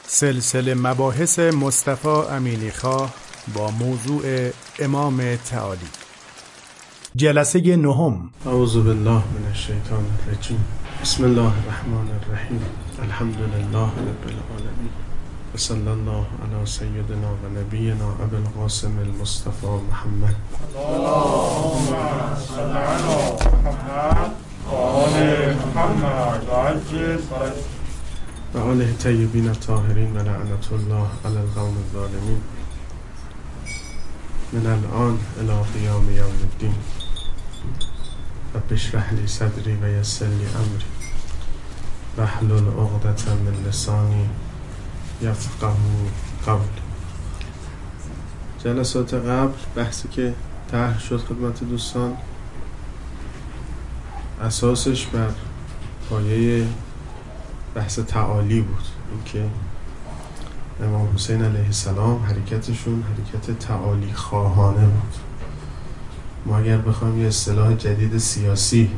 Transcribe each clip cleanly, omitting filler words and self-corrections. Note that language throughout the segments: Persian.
سلسله مباحث مصطفی امینیخواه با موضوع امام تعالی. جلسه نهم. اعوذ بالله من الشیطان الرجیم. بسم الله الرحمن الرحیم. الحمد لله رب العالمین و صلی الله علی سیدنا و نبینا ابی القاسم المصطفى محمد. اللهم صل علی محمد و آل محمد و عجل و آله طیبین الطاهرین و لعنت الله علی القوم الظالمین من الان الی قیام یوم الدین. رب اشرح لی صدری و یسر لی امری واحلل عقدة من لسانی یفقهوا قولی. جلسات قبل بحثی که طرح شد خدمت دوستان اساسش بر پایه بحث تعالی بود، اینکه امام حسین علیه السلام حرکتشون حرکت تعالی خواهانه بود. ما اگر بخوایم یه اصطلاح جدید سیاسی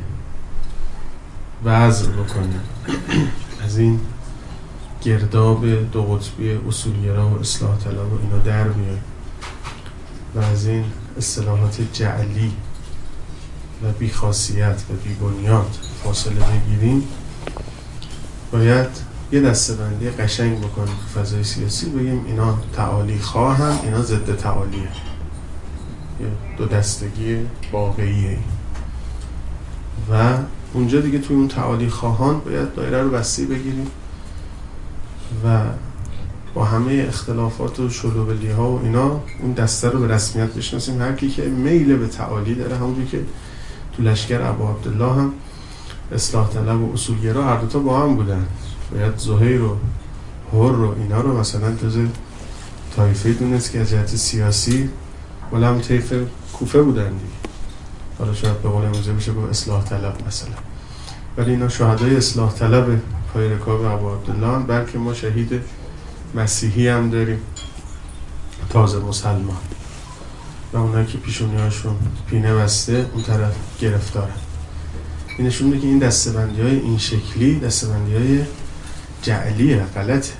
وضع بکنیم از این گرداب دو قطبی اصولگرا و اصلاح طلب و اینا در بیایم و از این اصطلاحات جعلی و بیخاصیت و بیبنیاد فاصله بگیریم، باید یه دسته‌بندی قشنگ بکنیم تو فضای سیاسی، بگیم اینا تعالی خواهن، اینا ضد تعالیه، یه دو دستگی واقعیه. و اونجا دیگه توی اون تعالی خواهان باید دایره رو بسته بگیریم و با همه اختلافات و شلوغلی ها و اینا اون دسته رو به رسمیت بشناسیم. هر کی که میل به تعالی داره، همونجوری که تو لشکر ابو عبدالله هم اصلاح طلب و اصولگرا هر دوتا با هم بودن، باید زهیر و حر و اینا رو مثلا جزء طایفه دونست که از جهت سیاسی ولی هم طیف کوفه بودن دیگه. حالا شاید به قول امروزی بشه با اصلاح طلب مثلا، ولی اینا شهدای اصلاح طلب پای رکاب ابو عبدالله، بلکه ما شهید مسیحی هم داریم تازه مسلمان و اونایی که پیشونیاشون پینه بسته اون طرف گرفتارن. این نشون میده که این دسته‌بندی‌های این شکلی دسته‌بندی‌های جعلیه، غلطه.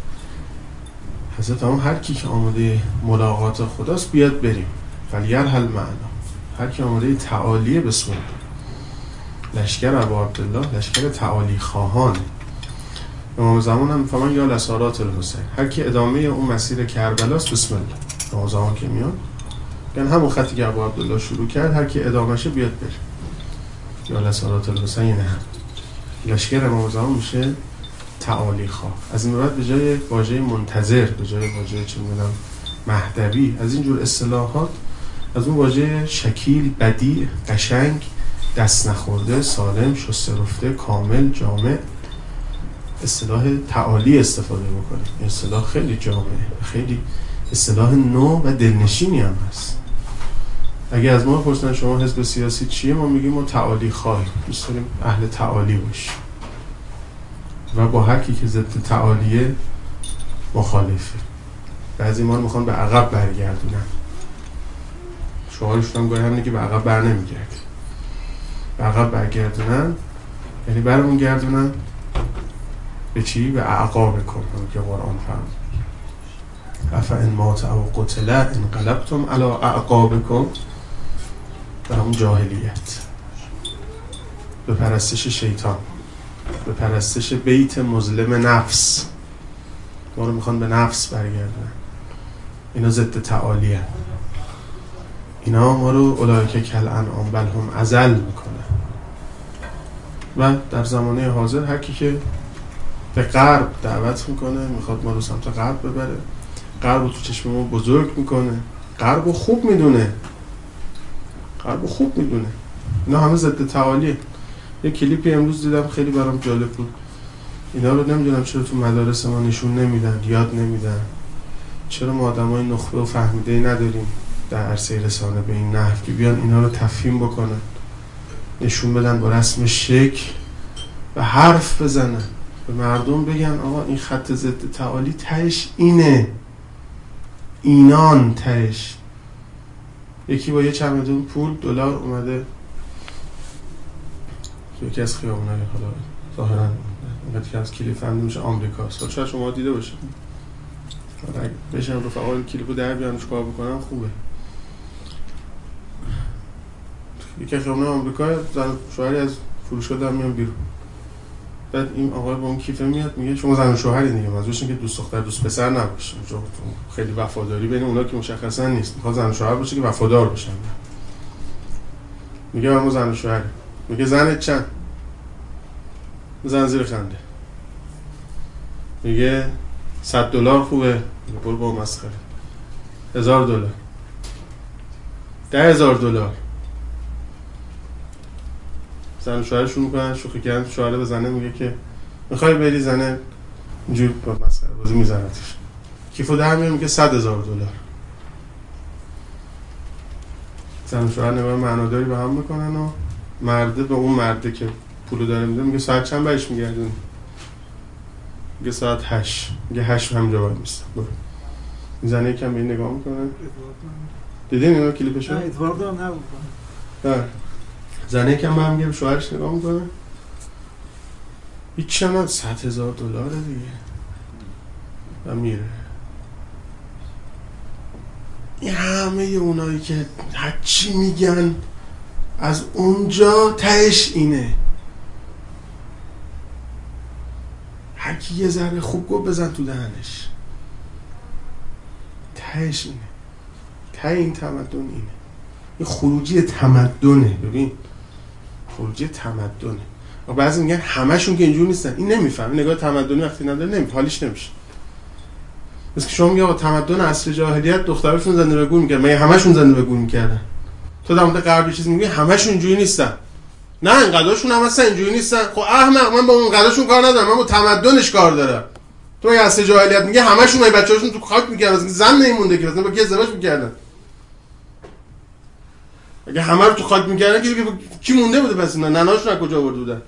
حضرت هر کی که آماده ملاقات خداست بیاد بریم، فلیرحل معنا. هر کی آماده تعالیه بسم الله. لشکر ابو عبدالله لشکر تعالی خواهان. امام زمان هم فمن یا لسارات الحسین، هر کی ادامه اون مسیر کربلاست بسم الله. امام زمان که میاد یعنی همون خطی که ابو عبدالله شروع کرد، هر کی ادامهشه بیاد بریم. یا لسارات الحسین نه، لشکر امام زمان میشه تعالی خواه. از این بعد به جای واژه منتظر، به جای واژه چه می‌دونم مهدوی، از این جور اصطلاحات، از اون واژه شکیل، بدیع، قشنگ، دست نخورده، سالم، شسته رفته، کامل، جامع، اصطلاح تعالی استفاده بکنیم. این اصطلاح خیلی جامعه، خیلی اصطلاح نو و دلنشینی هم هست. اگه از ما بپرسن شما حزب سیاسی چیه، ما میگیم ما تعالی خواهیم، دوست داریم اهل تعالی باشیم و با هر کی که ضد تعالیه مخالفه. بعضی ما رو میخوان به عقب برگردونن، شعارشون هم گاهی همینه که به عقب بر نمیگرد. به عقب برگردونن یعنی برمون گردونن به چی؟ به اعقابکم، همون که قرآن فرمود افئن مات او قتل انقلبتم علی اعقابکم. به همون جاهلیت، به پرستش شیطان، به پرستش بیت مظلم نفس. ما رو میخوان به نفس برگردن. اینا ضد تعالی هست. اینا ما رو اولئک کالانعام بل هم اضل میکنه. و در زمانه حاضر هر کی که به غرب دعوت میکنه، میخواد ما رو سمت غرب ببره، غرب رو تو چشم ما بزرگ میکنه، غرب رو خوب میدونه، غرب رو خوب میدونه، اینا همه ضد تعالیه. یه کلیپی امروز دیدم خیلی برام جالب بود. اینا رو نمیدونم چرا تو مدارس ما نشون نمیدن، یاد نمیدن. چرا ما آدمای نخبه و فهمیده نداریم در عرصه رسانه به این نحو که بیان اینا رو تفهیم بکنن، نشون بدن با رسم شکل و حرف بزنن، به مردم بگن آقا این خط ضد تعالی تهش اینه، اینان تهش. یکی با یه چمدون پول دلار اومده یکی از خیابونای حالا ظاهرا وقتی که از کلیپ فهمیده میشه آمریکاست. شاید شما دیده باشید. حالا اگه بشن رفقا کلیپو در بیان کار بکنن خوبه. یکی از خیابون آمریکا زن شوهری از فروشگاه دارن میان بیرون. بعد این آقا با اون کیفه میاد میگه شما زن و شوهری دیگه، منظورش اینه که دوست دختر دوست پسر نباشه. خیلی وفاداری بین اونا که مشخصا نیست. میخواد زن و شوهر باشه که وفادار باشن. میگه ما زن و شوهری. میگه زنت چند؟ زن زیر خنده. میگه $100 خوبه. برو با مسخره. $1000 $10,000 زن و شوهر شروع میکنن شوخی کردن. شوهر به زنه میگه که میخوای بری؟ زنه اینجوری با مسخره بازی میزنتش. کیفو در میاره میگه $100,000. زن و شوهر نگاه معناداری به هم میکنن و مرده به اون مرده که پولو داره میده میگه ساعت چند برش میگردونی؟ میگه ساعت 8. میگه 8 همینجا باید میستم. این زنه یکم به این نگاه میکنه. دیدین اینا کلیپشو؟ نه ادوارد هم نبود. نه زنه یکم به هم میگه به شوهرش نگاه میکنه. هیچ هم $100,000 دیگه و میره. این همه اونایی که هرچی میگن از اونجا تهش اینه. هر کی یه ذره خوب گفت بزن تو دهنش. تهش اینه. ته این تمدن اینه. این خروجی تمدنه. ببین خروجی تمدنه. و بعضی میگن همشون که اینجور نیستن. این نمیفهم. نگاه تمدنی وقتی نداره حالیش نمیشه. مثل که شما میگه آقا تمدن عصر جاهلیت دختراشون زنده به گور میکردن. مگه همشون زنده به گور میکردن؟ تو در مورد غربی چیز میگی همشون اینجوری نیستن. نه اینقدرشون هم اصلا اینجوری نیستن. خب احمق من با اون قدرشون کار ندارم، من با تمدنش کار دارم. تو این عصر جاهلیت میگه همشون این بچه‌هاشون تو خاک میکردن، زن نمیمونده که مثلا با کی ازدواج میکردن. اگه همه رو تو خاک میکردن که کی مونده بوده پس اینا؟ نناشون از کجا آورده بودن؟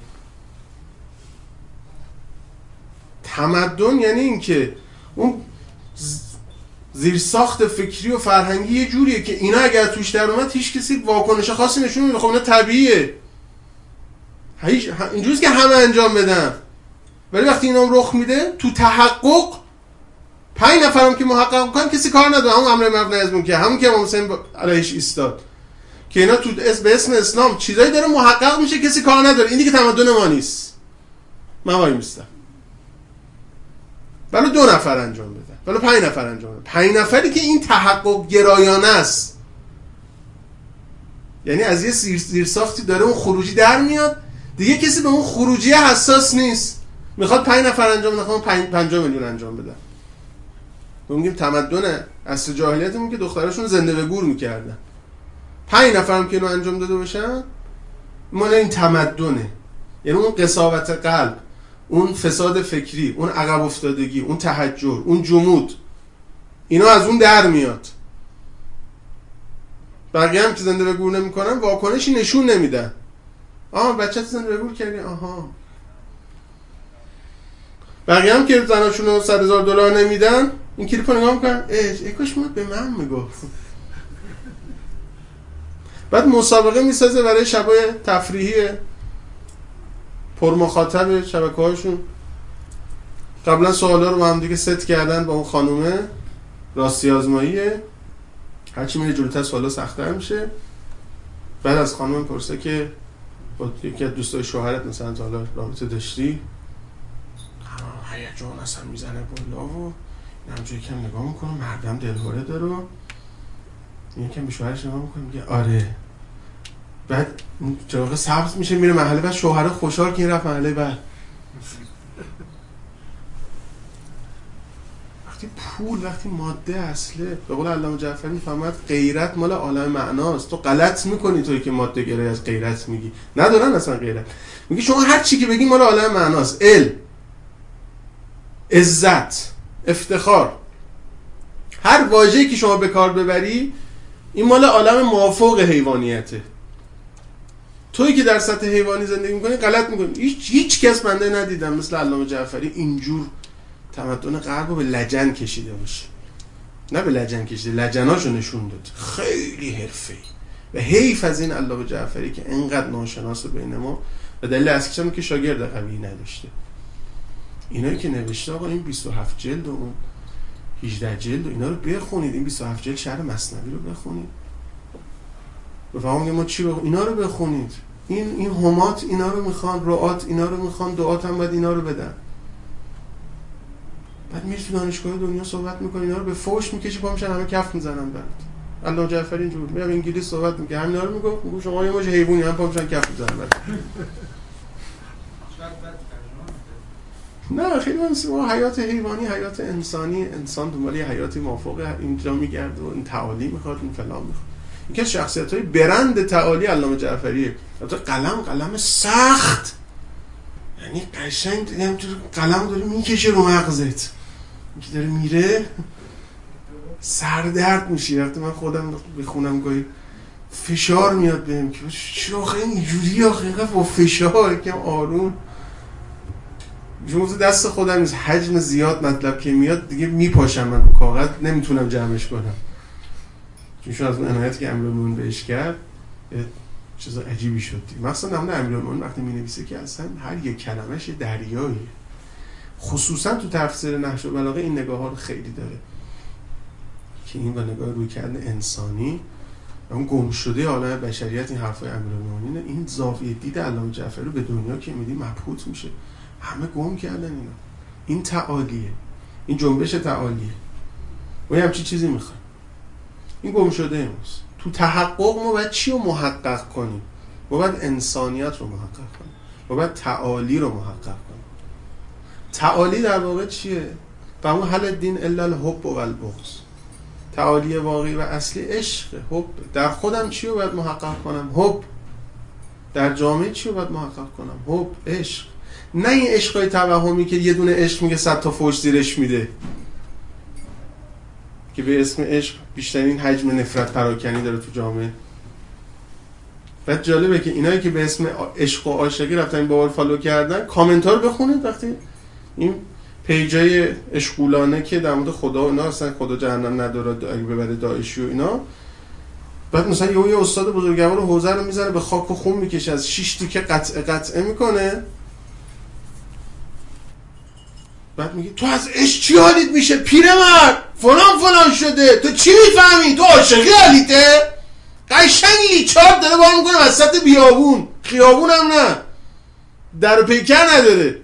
تمدن یعنی این که اون زیرساخت فکری و فرهنگی یه جوریه که اینا اگر توش در اومد هیچ کسی واکنش خاصی نشون نمیده. خب اینا طبیعیه. اینجوریه که همه انجام بدن. ولی وقتی اینا رخ میده تو تحقق 5 نفرم که محقق میکنن کسی کار نداره. همون امر مبنی از منکر، همون که امام حسین علیهش ایستاد که اینا تو به اسم اسلام چیزایی داره محقق میشه کسی کار نداره. این دیگه تمدن ما نیست. من وای میستم. ولی 2 نفر انجام بدن. ولی 5 نفر انجام بدن. 5 نفری که این تحقق گرایانه است. یعنی از یه زیرساختی داره اون خروجی در میاد. دیگه کسی به اون خروجی حساس نیست. میخواد 5 نفر انجام بده، خب 5 میلیون انجام بدن. ما میگیم تمدن عصر جاهلیتمون که دختراشون زنده به گور میکردن. 5 نفرم که اینو انجام داده باشن مال این تمدنه. یعنی اون قساوت قلب، اون فساد فکری، اون عقب افتادگی، اون تحجر، اون جمود، اینا از اون در میاد. بقیه هم که زنده به گور نمیکنن واکنشی نشون نمیدن. بچه‌ت زنده به گور کردی؟ بقیه هم که زناشون رو $100,000 نمیدن این کلیپ رو نگاه میکنن ای کاش ما به من میگفت. بعد مسابقه میسازه برای شبای تفریحی پرمخاطب شبکه‌هاشون. قبلا سوالا رو با هم دیگه ست کردن با اون خانومه، راستی آزماییه. هرچی میره جلوتر سوالا سخت‌تر میشه. بعد از خانوم پرسه که با یکی از دوستای شوهرت مثلا تا حالا رابطه داشتی؟ هیجان اصلا میزنه بالا و همجوری کم نگاه میکنه. مردم دلهوره داره و یکم به شوهرش نگاه میکنه میگه آره. بعد چراغ سبز میشه میره محله بعد. شوهر خوشحال که این رفت محله بعد. وقتی پول، وقتی ماده اصله، به قول علامه جعفری میفهمد غیرت مال عالم معناست. تو غلط میکنی توی که ماده گرایی از غیرت میگی. ندارن اصلا غیرت. میگی شما هر چی که بگی مال عالم معناست. علم، عزت، افتخار، هر واژه‌ای که شما به کار ببری این مال عالم مافوق حیوانیته. تویی که در سطح حیوانی زندگی میکنی غلط میکنی. هیچ کس بنده ندیدم مثل علامه جعفری اینجور تمدن غرب رو به لجن کشیده باشه. نه به لجن کشیده، لجناشو نشون داد. خیلی حرفه‌ای و حیف از این علامه جعفری که انقدر ناشناس بین ما و دلیل اصلیش هم که شاگرد قوی نداشته. اینایی که نوشته آقا این 27 جلد و اون 18 جلد و اینا رو بخونید، این 27 جلد شرح مثنوی رو بخونید، بفهمید ما چی اینا رو بخونید. این همات اینا رو میخوان، رعات اینا رو میخوان، دعات هم باید اینا رو بدن. بعد میری تو دانشگاه دنیا صحبت میکنی، اینا رو به فوش میکشی، پا میشن همه کف میزنن برات. الله جعفری اینجور میرم انگلیس صحبت میکنه، همینا رو میگه شما یه موج حیوانی، هم پا میشن کف میزنن برات. نه خیلی ما حیات حیوانی، حیات انسانی، انسان دنبال یه حیاتی موافق اینجا میگرده و این تعالی میخواد، این فلان میخواد. یکی از شخصیت‌های برند تعالی علامه جعفریه. البته قلم سخت، یعنی قشنگ همینطور قلم داره میکشه رو مغزت، که داره میره سردرد میشی. وقتی من خودم بخونم گاهی فشار میاد بهم که چرا آخه اینجوری، آخه با فشار یکم آروم. جوز دست خودم نیست، حجم زیاد مطلب که میاد دیگه میپاشم من رو کاغذ، نمیتونم جمعش کنم. چون از اون عنایتی که امیرالمومنین بهش کرد چیز عجیبی شد. مثلا نمونه امیرالمومنین وقتی مینویسه که اصلا هر یک کلمه‌اش دریاییه. خصوصا تو تفسیر نهج البلاغه این نگاه ها رو خیلی داره که این با نگاه روی کردن انسانی اون گم شده عالم بشریت، این حرفای امیرالمومنین، این زاویه دید علامه جعفری به دنیا که میدی مبهوت میشه. همه گم کردن اینا. این تعالیه، این جنبش تعالیه. ما همچین چیزی میخوایم. این گم شده امروز. تو تحقق ما باید چی رو محقق کنیم؟ ما باید انسانیت رو محقق کنیم. ما باید تعالی رو محقق کنیم. تعالی در واقع چیه؟ فهمو حل الدین الا الحب و البغض. تعالی واقعی و اصلی عشق، حب. در خودم چی رو باید محقق کنم؟ حب. در جامعه چی رو باید محقق کنم؟ حب، عشق. نه این عشقای توهمی که یه دونه عشق میگه 100 تا فوش زیرش میده، که به اسم عشق بیشترین حجم نفرت پراکنی داره تو جامعه. بعد جالبه که اینایی که به اسم عشق و عاشقی رفتن این بابا رو فالو کردن، کامنت ها رو بخونید وقتی این پیجای اشغولانه که در مورد خدا و اینا اصلا خدا جهنم نداره اگه ببره داعشی و اینا، بعد مثلا یه استاد بزرگوار حوزه رو میزنه به خاک و خون میکشه، از 6 تیکه قطعه میکنه، بعد میگه تو از عشق چی حالیت میشه پیرمرد، فلان شده، تو چی میفهمی، تو عاشقی حالیته؟ قشنگی چارت داره بار میکنه وسط بیابون، خیابون هم نه، در و پیکر نداره.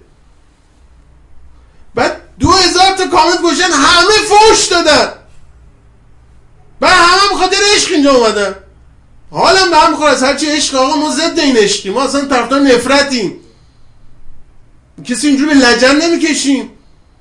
بعد 2000 تا کامنت گوشن، همه فوش دادن، بعد همه بخاطر عشق اینجا اومدن. حالا به هم میخوره از هرچی عشق. آقا ما ضد این عشقی، ما اصلا طرفدار نفرتیم، کسی اینجوری به لجن نمیکشیم.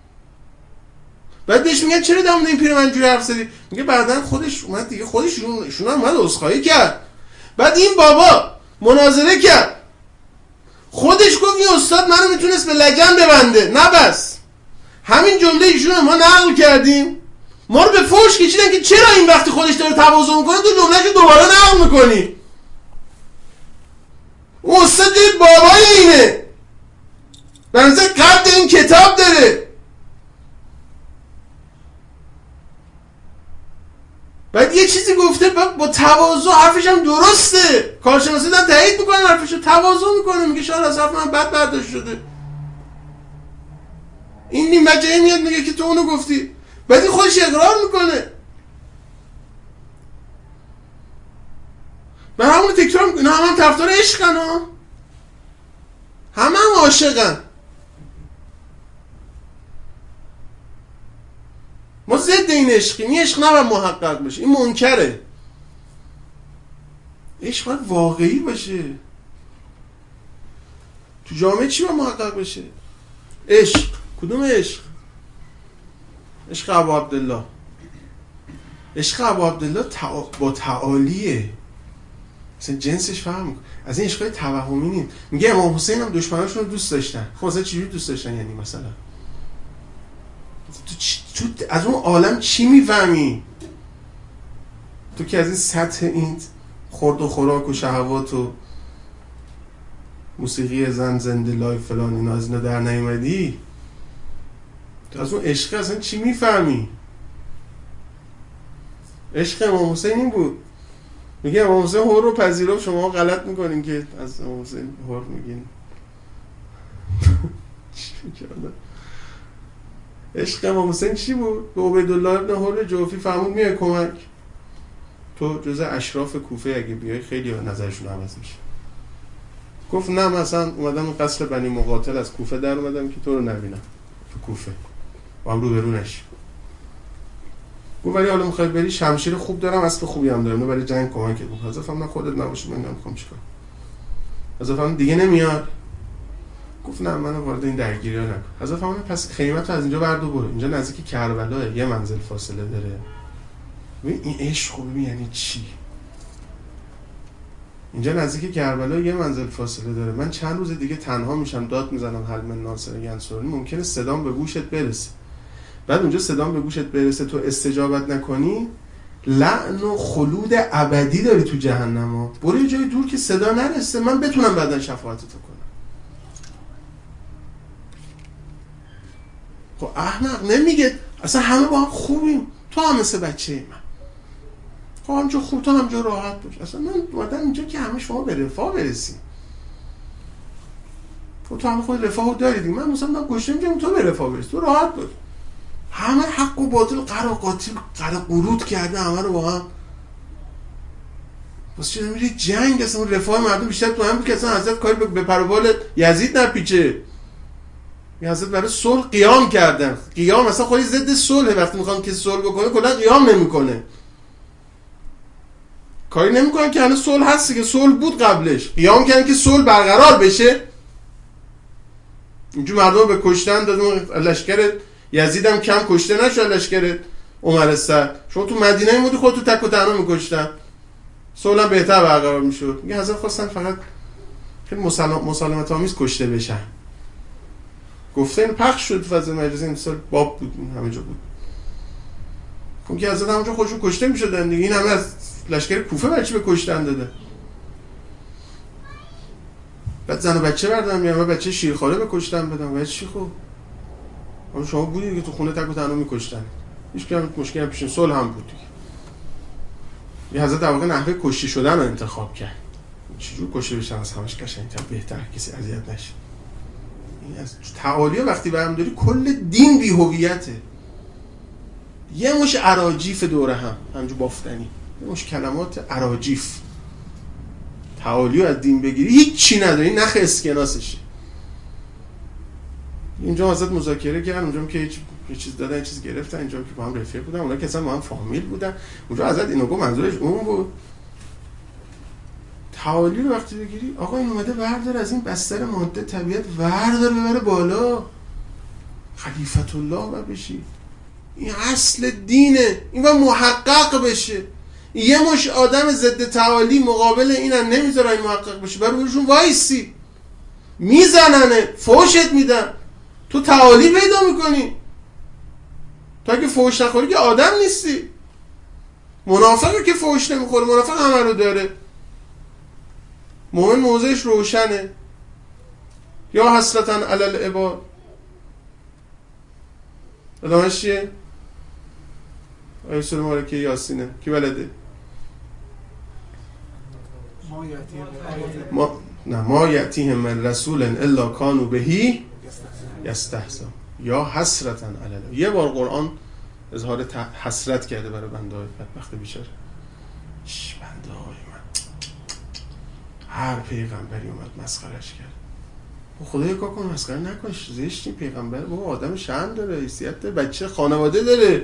بعد بهش میگن چرا دامون این پیرمرد اینجوری حرف زدی؟ میگه بعدن خودش اومد دیگه، خودشون اومد عذرخواهی کرد. بعد این بابا مناظره کرد، خودش گفت این استاد منو میتونست به لجن ببنده، نه بس همین جمله ایشون ما نقل کردیم، ما رو به فوش کشیدن که چرا این وقتی خودش داره تواضع میکنه تو جملهشو دوباره نقل میکنی. اون استاد جای بابای اینه، بنظر قبل این کتاب داره. بعد یه چیزی گفته با تواضع، حرفش هم درسته، کارشناسی دارن تایید میکنن حرفشو، تواضع میکنه، میگه شاید از حرف من بد برداشت شده. این نیم بچه میاد میگه که تو اونو گفتی، بعد این خودش اقرار میکنه. من همونو تکرار میکنم، اینا هم طرفدار عشقن ها، هم عاشقن. ما ضد این عشقیم، این عشق نباید محقق بشه، این منکره. عشق باید واقعی باشه. تو جامعه چی باید محقق بشه؟ عشق. کدوم عشق؟ عشق ابو عبدالله. عشق ابو عبدالله با تعالیه، مثلا جنسش فهم از این عشقای توهمی نیست. میگه امام حسین هم دشمناشون رو دوست داشتن. خب مثلا چجوری دوست داشتن؟ یعنی مثلا تو از اون عالم چی میفهمی؟ تو که از این سطح این خورد و خوراک و شهوات و موسیقی زن زنده لایف فلان اینا از اینا در نیومدی، تو از اون عشق اصلا چی میفهمی؟ عشق امام حسین این بود. میگه امام حسین هور رو پذیرفت، شما غلط میکنین که از امام حسین هور میگین. چی میکنه؟ عشق امام حسین چی بود؟ به عبیدالله ابن حر جوفی فرمود میای کمک، تو جزء اشراف کوفه اگه بیای خیلی نظرشون عوض میشه. گفت نه، مثلا اومدم قصر بنی مقاتل از کوفه در اومدم که تو رو نبینم تو کوفه، با هم روبرو نشیم. گفت ولی حالا میخوای بری، شمشیر خوب دارم، اسب خوبی هم دارم، برای جنگ کمکت میکنم. حضرت فرمود خودت نباشی، من نمیخوام چیکار. حضرت فرمود دیگه نمیاد. گفت نه، منو وارد این درگیری‌ها نکن. حضرت فرمود پس خیمتو از اینجا بردار برو، اینجا نزدیک کربلاه، یه منزل فاصله داره. ببین این عشق خوبه یعنی چی؟ اینجا نزدیک کربلا یه منزل فاصله داره، من چند روز دیگه تنها میشم، داد میزنم حل من ناصر ینصرنی، ممکنه صدام به گوشت برسه. بعد اونجا صدام به گوشت برسه تو استجابت نکنی، لعن و خلود ابدی داری تو جهنم ها. برو یه جای دور که صدا نرسه، من بتونم بعدن شفاعتتو کنم. خب احمق نمیگه اصلا همه با هم خوبیم، تو هم مثل بچه من، خب همجا خوب، تو همجا راحت باش. اصلا من اومدم اینجا که همه شما به رفاه برسیم. خب تو همه خود رفاه داری دیگه، من مثلا گوشه میگم تو به رفاه برسی، تو راحت باش. همه حق و باطل قرا قاطی قرا قرود کرده همه رو با هم. واسه چه میری جنگ؟ اصلا رفاه مردم بیشتر تو هم بود که اصلا حضرت کاری به پروبال یزید نپیچه. این حضرت برای صلح قیام کردن. قیام اصلا خودی ضد صلحه، وقتی میخوان که صلح بکنه کلا قیام نمیکنه. کاری نمیکنن که هنوز صلح هست که صلح بود قبلش، قیام کردن که صلح برقرار بشه. اینجور مردم به کشتن دادن، لشکر یزید هم کم کشته نشد، لشکر عمر سعد. شما تو مدینه بودی خودتو تک و تنها میکشتن، صلح هم بهتر برقرار میشد. میگه حضرت خواستن فقط خیلی مسالمت آمیز کشته بشن. گفته این پخش شد فضل مجلس، این سال باب بود، همه جا بود. خب که حضرت همونجا خودشون کشته میشدن دیگه، این همه از لشکر کوفه برچی به کشتن داده. بعد زن و بچه بردن میان، بچه شیرخواره به کشتن بدن. ولی چی؟ خب اما شما بودید که تو خونه تک و تنها میکشتن، هیچ کم مشکلی هم پیش صلح هم بود دیگه. یه حضرت در واقع نحوه کشته شدن رو انتخاب کرد. چجور کشته بشن از همش قشنگ‌تر، بهتر، کسی اذیت نشه. این از تعالی وقتی برام داری کل دین بی هویته. یه مش اراجیف دوره همجور بافتنی، یه مش کلمات اراجیف. تعالی از دین بگیری هیچ چی نداری، نخ اسکناسشه. اینجا حضرت مذاکره کردن، اونجا که یه چیز دادن، یه چیز گرفتن، اینجا که با هم رفیق بودن، اونا که اصلا با هم فامیل بودن. اونجا حضرت اینو گفت منظورش اون بود. تعالی رو وقتی بگیری، آقا این اومده بردار از این بستر ماده طبیعت، بردار ببره بالا، خلیفت الله و بشی. این اصل دینه، این باید محقق بشه. یه مش آدم ضد تعالی مقابل اینن نمیذارن این محقق بشه، برای بهشون وایسی، میزننه، فوشت میدن، تو تعالی پیدا میکنی. تو اگه فوش نخوری که آدم نیستی. منافقی که فوش نمیخوره، منافق همه رو داره. مومن موضعش روشنه. یا حسرتاً علی العباد. ادامهش چیه؟ آیه سوره مبارکه یاسینه، کی بلده؟ ما یأتیهم من رسول الا کانوا بهی یستهزئون. یا حسرتاً علی العباد. یه بار قرآن اظهار حسرت کرده برای بنده‌های بدبخت بیچاره. بنده‌های من، هر پیغمبری اومد مسخرهش کرد. خدایا کار کن مسخره نکنش، زشتی پیغمبر، بابا آدم شأن داره، حیثیت داره، بچه خانواده داره.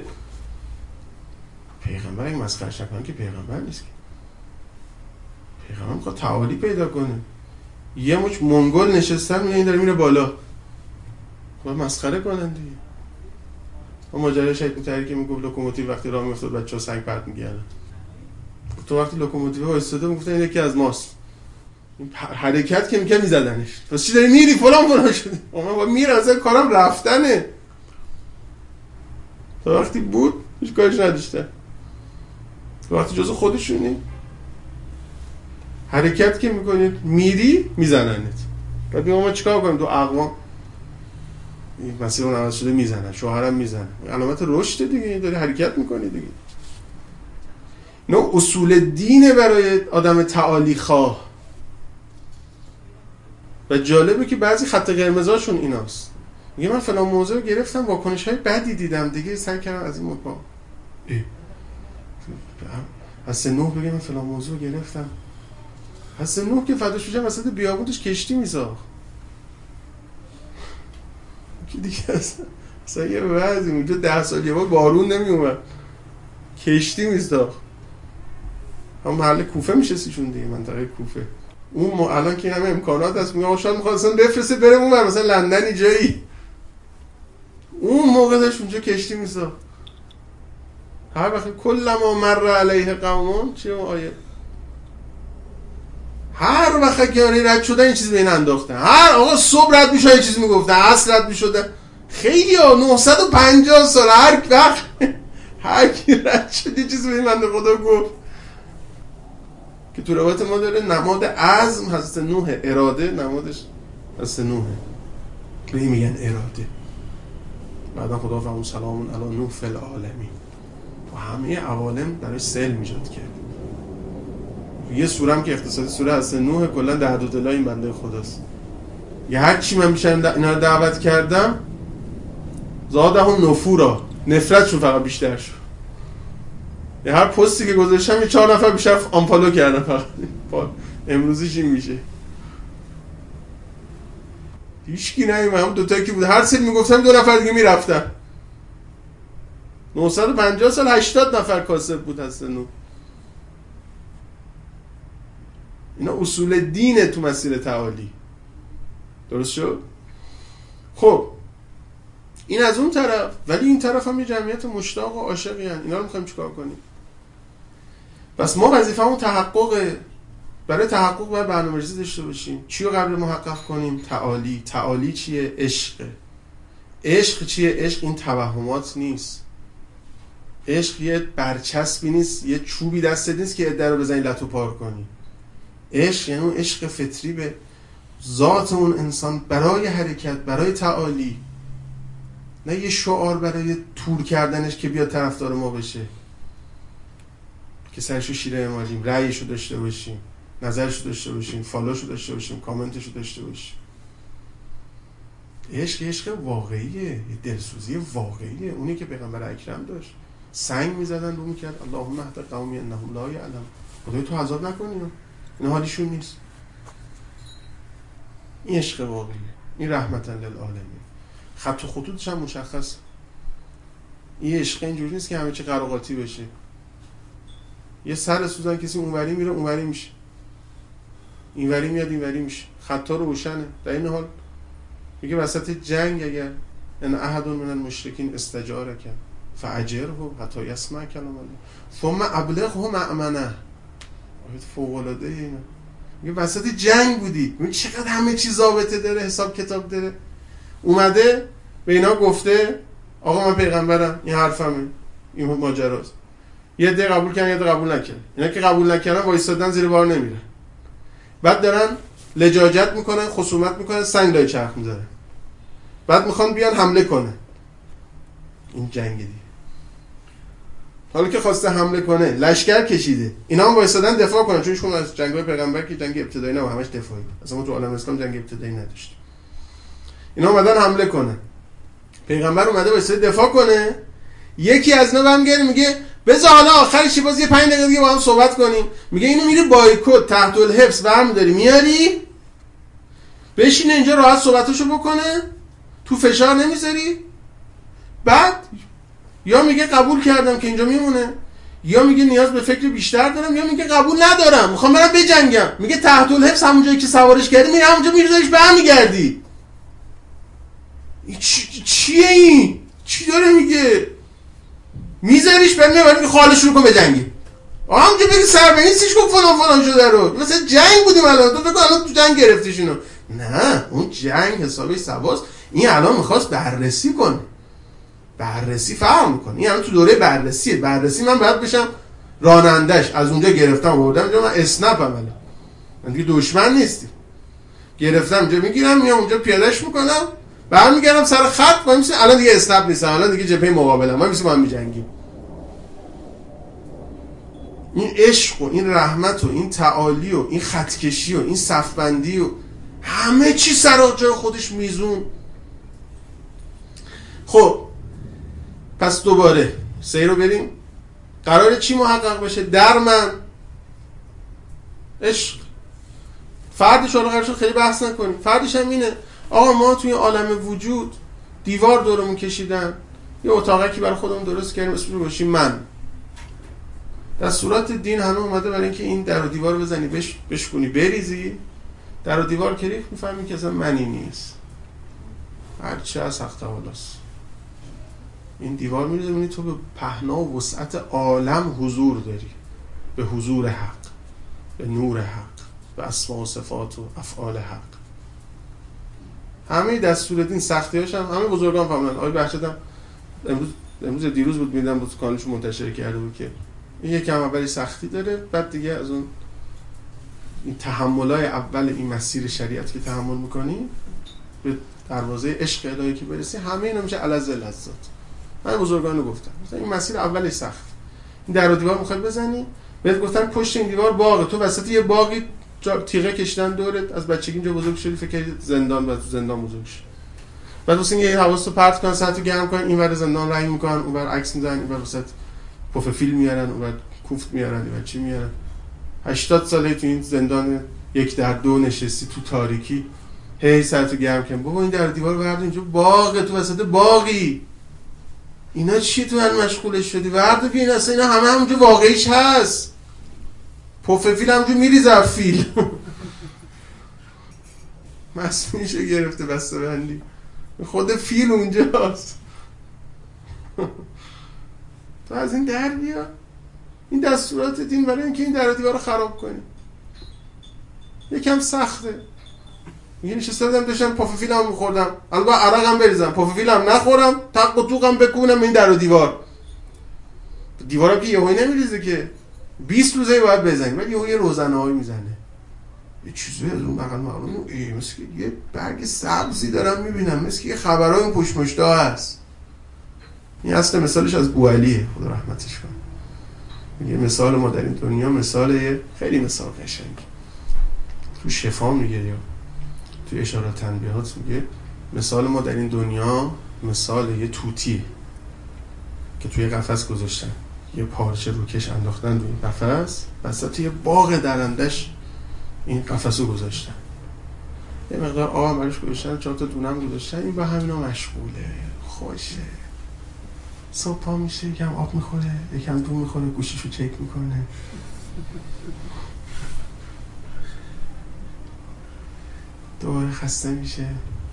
پیغمبر اگه مسخرهش نکنه که پیغمبر نیست که. پیغمبر میخواد تعالی پیدا کنه. یه مچ منگول نشستن میگه این داره میره بالا، خب مسخره کنن دیگه. اون ماجرای شیخ مطهری که میگفت لوکوموتیو وقتی راه میافتاد بچه‌ها سنگ پرت می‌کردن، تو وقتی لوکوموتیو وایساده میگفتن این یکی از ماست، این حرکت که میکنه میزدنش، پس چی داری میری فلان شده. اما با میره اصلا کارم رفتنه. تا وقتی بود هیچ کارش نداشته، وقتی جزو خودشونی حرکت که میکنید میری میزننت. بعد میگم ما چیکار کنیم؟ تو اقوام این مسیر اون عوض شده میزنن، شوهرم میزنن، علامت رشد دیگه، داری حرکت میکنی دیگه. نو اصول دینه برای آدم تعالی خواه. و جالبه که بعضی خط قرمزاشون ایناست. میگه من فلان موضوع گرفتم، واکنش‌های بدی دیدم، دیگه سعی کردم از این مقام از سه نوح بگه من فلان موضوع گرفتم. از سه نوح که فداش بشم وسط بیابونش کشتی میساخت که دیگه اصلا یه وضعی اونجا 10 سال یه بار بارون نمیومد، کشتی میساخت. هم محل کوفه میشستیشون دیگه، منطقه کوفه. اون الان که همه امکانات هست، میگه شاید میخواد اصلا بفرسته بریم اون مثلا لندنی جایی، اون موقع داشت اونجا کشتی میساخت. هر وقت کلما مر علیه قومون، چیه اون آیه؟ هر وقت که رد شدن این چیز به این انداختن. هر آقا صبح رد میشه یه چیزی میگفتن، عصر رد میشدن. خیلی ها 950 سال هر وقت هر کی رد شد یه چیزی به این بنده خدا گفت. که تو روایت ما داره نماد عزم حضرت نوح، اراده نمادش حضرت نوحه، به این میگن اراده. بعدا خدا فرمود سلام علی نوح فی العالمین، و همه عوالم درش سل میشد. که یه سوره هم که اختصاصی سوره حضرت نوح، کلا درد و دلای این بنده خداست. یه هر چی من میشم اینا رو دعوت کردم زادهم نفورا، نفرتشون فقط بیشتر شد. یه هر پستی که گذاشتم یه 4 نفر بیشتر آنفالو کردن فقط. امروزیش این میشه. هیچکی نمی‌اومد، هم دوتایی که بود هر سری میگفتم 2 نفر دیگه میرفتن. 950 سال 80 نفر کاسب بود حضرت نوح. اینا اصول دینه تو مسیر تعالی. درست شد؟ خب این از اون طرف، ولی این طرف هم یه جمعیت مشتاق و عاشقی هن. اینا رو میخوایم چیکار کنیم؟ بس ما وظیفه‌مون تحقق، برای تحقق باید برنامه‌ریزی داشته باشیم. چی رو قبل محقق کنیم؟ تعالی. تعالی چیه؟ عشق. عشق چیه؟ عشق این توهمات نیست. عشق یه برچسبی نیست، یه چوبی دستت نیست که عده رو بزنی لتو پار کنی. عشق یعنی اون عشق فطری به ذات اون انسان برای حرکت، برای تعالی، نه یه شعار برای تور کردنش که بیاد طرفدار ما بشه، که سرشو شیره امالیم، رأیشو داشته باشیم، نظرشو داشته باشیم، فالوشو داشته باشیم، کامنتشو داشته باشیم. عشق واقعیه، یه دلسوزی واقعیه، اونی که پیغمبر اکرم داشت. سنگ میزدن رو میکرد اللهم اهد قومی انهم لا یعلمون، خدای تو عذاب نکنی، این حالیشون نیست. این عشق واقعیه، این رحمتا للعالمین. خط و خطوطش هم مشخص. این عشق اینجوری نیست که همه چی قراقاتی بشه. یه سر سوزن کسی اونوری میره اونوری میشه، اینوری میاد اینوری میشه، خطا روشنه. در این حال میگه وسط جنگ اگر ان احد من المشرکین استجارک فاجره حتی یسمع کلام الله ثم ابلغه مأمنه. فوق العاده اینا. میگه وسط جنگ بودی، میگه چقدر همه چیز ضابطه داره، حساب کتاب داره. اومده به اینا گفته آقا من پیغمبرم، این حرفمه، این ماجراست. یه عده قبول کردن، یه عده قبول نکردن. اینا که قبول نکردن وایسادن زیر بار نمیرن. بعد دارن لجاجت میکنن، خصومت میکنن، سنگ لای چرخ میذارن. بعد میخوان بیان حمله کنه. این جنگ دیگه. حالا که خواسته حمله کنه، لشکر کشیده. اینا هم وایسادن دفاع کنن، چون ایشون از جنگ‌های پیغمبر که جنگ ابتدایی نه، همش دفاعی. اصلا ما تو عالم اسلام جنگ ابتدایی نداشتیم. اینا اومدن حمله کنن. پیغمبر اومده وایساده دفاع کنه. یکی از اینا برمیگره میگه بذار حالا آخرش باز یه 5 دقیقه دیگه با هم صحبت کنیم. میگه اینو میری بایکوت تحت الحفظ برمی‌داری میاری، بشینه اینجا راحت صحبتاشو بکنه، تو فشار نمیذاری. بعد یا میگه قبول کردم که اینجا میمونه، یا میگه نیاز به فکر بیشتر دارم، یا میگه قبول ندارم میخوام برم بجنگم. میگه تحت الحفظ همون جایی که سوارش کردی میری همونجا میذاریش برمیگردی. چیه این؟ چی داره میگه؟ میذاریش برمیگردی که خالش رو کن بجنگی. همونجا بگی سربنیستیش کن فلان شده رو. مثلا جنگ بودیم الان، تو فکر الان تو جنگ گرفتیش اینو. نه اون جنگ حسابش سواست. این الان میخواست بررسی کنه، بررسی فهم میکنه. این الان تو دوره بررسیه. بررسی من باید بشم رانندش، از اونجا گرفتم آوردم اینجا، من اسنپ عمله، من دیگه دشمن نیستی، گرفتم اینجا میگیرم میام اونجا پیادهش میکنم برمیگردم سر خط. ما میشه الان دیگه اسنپ نیستم، الان دیگه جبهه مقابلم، ما میشه با هم میجنگیم. این عشق و این رحمت و این تعالی و این خطکشی و این صفبندی و همه چی سر جای خودش میزون. خب پس دوباره سیر رو بریم. قراره چی محقق بشه؟ در من عشق. فردش رو قرارش خیلی بحث نکنیم. فردش هم اینه آقا ما توی عالم وجود دیوار دورمون کشیدن، یه اتاقکی برای خودمون درست کردیم اسمش رو گذاشتیم من. در صورت دین همه اومده برای اینکه این در و دیوار بزنی بشکنی بریزی، در و دیوار کلیک میفهمی که اصلا منی نیست، هرچی از حق تعالیست. این دیوار میریزه میبینی تو به پهنا و وسعت عالم حضور داری، به حضور حق، به نور حق، به اسماء و صفات و افعال حق. همه دستور دین سختیاش هم همه بزرگان فهمیدن. آقای بهجت هم امروز دیروز بود میدم بود کانالش منتشر کرده بود که این یکم اولی سختی داره، بعد دیگه از اون این تحملای اول این مسیر شریعت که تحمل میکنی به دروازه عشق الهی که برسی، همه اینا میشه الذ لذات. من بزرگان رو گفتم مثلا این مسیر اولش سخت، این در و دیوار میخوای بزنی، بهت گفتن پشت این دیوار باغه، تو وسط یه باغی تیغه کشیدن دورت، از بچگی اینجا بزرگ شدی فکر کردی زندان، بعد تو زندان بزرگ شدی، بعد واسه اینکه حواستو پرت کنن ساعتو گرم کنن اینور زندان رنگ میکنن، اونور عکس میزنن، اینور واسه پف فیلم میارن، اونور کوفت میارن، اینور چی میارن. 80 ساله تو این زندان 1/2 نشستی تو تاریکی، هی ساعتو گرم کن بابا این در دیوار ورد، اینجا باغه، تو وسط باغی، اینا چی تو هن مشغولش شدی؟ ورد بین اصلا اینا همه همونجا واقعیش هست، پف فیل همونجا میریزه فیل مسئولیشو گرفته بسته بندی، خود فیل اونجاست تو از این در بیا. این دستورات دین برای اینکه این در دیوار رو خراب کنی یکم سخته. میگه نشسته بودم داشتم پف فیلم میخوردم، البته عرقم بریزم، پف فیلم نخورم، تق و توقم بکونم این در دیوارم که یهویی نمیریزه که 20 روزه باید بزنی، ولی یهویی روزنه‌ای میزنه، یه چیزی از اون بغل معلومه، مثل که یه برگ سبزی دارم میبینم، مثل که یه خبرای اون پشت مشتا هست. این اصل مثالش از بوعلیه، خدا رحمتش کنه. میگه مثال ما در این دنیا مثال خیلی مثال قشنگ تو شفا میگه یا تو اشارات تنبیهات میگه مثال ما در این دنیا مثال یه توتیه که توی قفس گذاشتن، یه پارچه روکش انداختن روی این قفس، وسط یه باغ درندش این قفسو گذاشتن، یه مقدار آب براش گذاشتن، 4 تا دونم گذاشتن، این با همینا مشغوله، خوشه. صبح پا میشه یکم آب میخوره، یکم دون میخوره، گوشیشو چک میکنه، دوباره خسته میشه،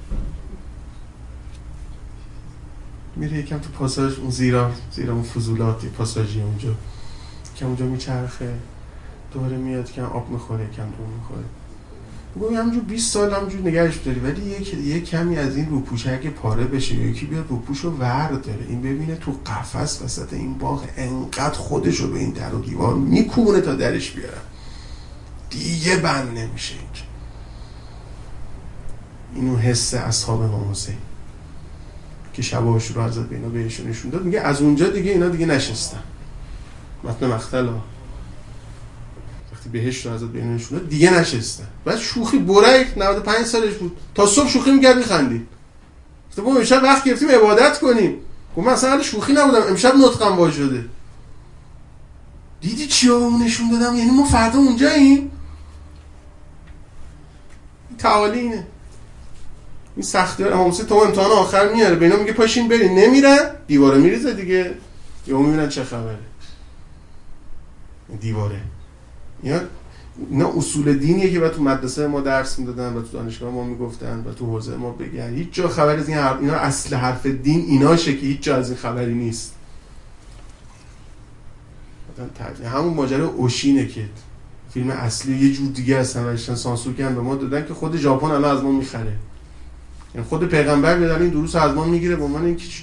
میره یکم تو پاساژ اون زیرا اون فضولات پاساژی اونجا که اونجا میچرخه، دوباره میاد یکم آب میخوره، یکم دون میخوره. بگم همونجور 20 سال همونجور نگهش داری، ولی یه کمی از این روپوشه اگه پاره بشه یا یکی بیاد روپوشو ورد داره، این ببینه تو قفس وسط این باغ انقدر خودشو به این در و دیوار میکونه تا درش بیاره، دیگه بند نمیشه. اینو حس اصحاب امام حسین که شب عاشورا حضرت به اینا بهشون نشون داد، میگه از اونجا دیگه اینا دیگه نشستن. متن مقتلا وقتی بهشت رو حضرت به اینا نشون داد دیگه نشستن. بعد شوخی برک 95 سالش بود تا صبح شوخی می‌کرد می‌خندید. گفتم ما امشب وقت گرفتیم عبادت کنیم. گفتم من اصلا شوخی نبودم، امشب نطقم وا شده. دیدی چیا بهمون نشون دادم؟ یعنی ما فردا اونجاییم. تعالی اینه. این سختی ها امام حسین تو امتحان آخر میاره به اینا میگه پاشین برین، نمیرن دیواره میریزه دیگه، یهو میبینن چه خبره دیواره. اینا اصول دینیه که بعد تو مدرسه ما درس میدادن و تو دانشگاه ما میگفتن و تو حوزه ما بگن هیچ جا خبری از اینا اصل حرف دین ایناشه که هیچ جا از این خبری نیست. همون ماجرا اوشینه که فیلم اصلی یه جور دیگه هستن و سانسور کردن به ما دادن که خود ژاپن الان از ما میخره، یعنی خود پیغمبر میاد این دروس از ما میگیره به عنوان اینکه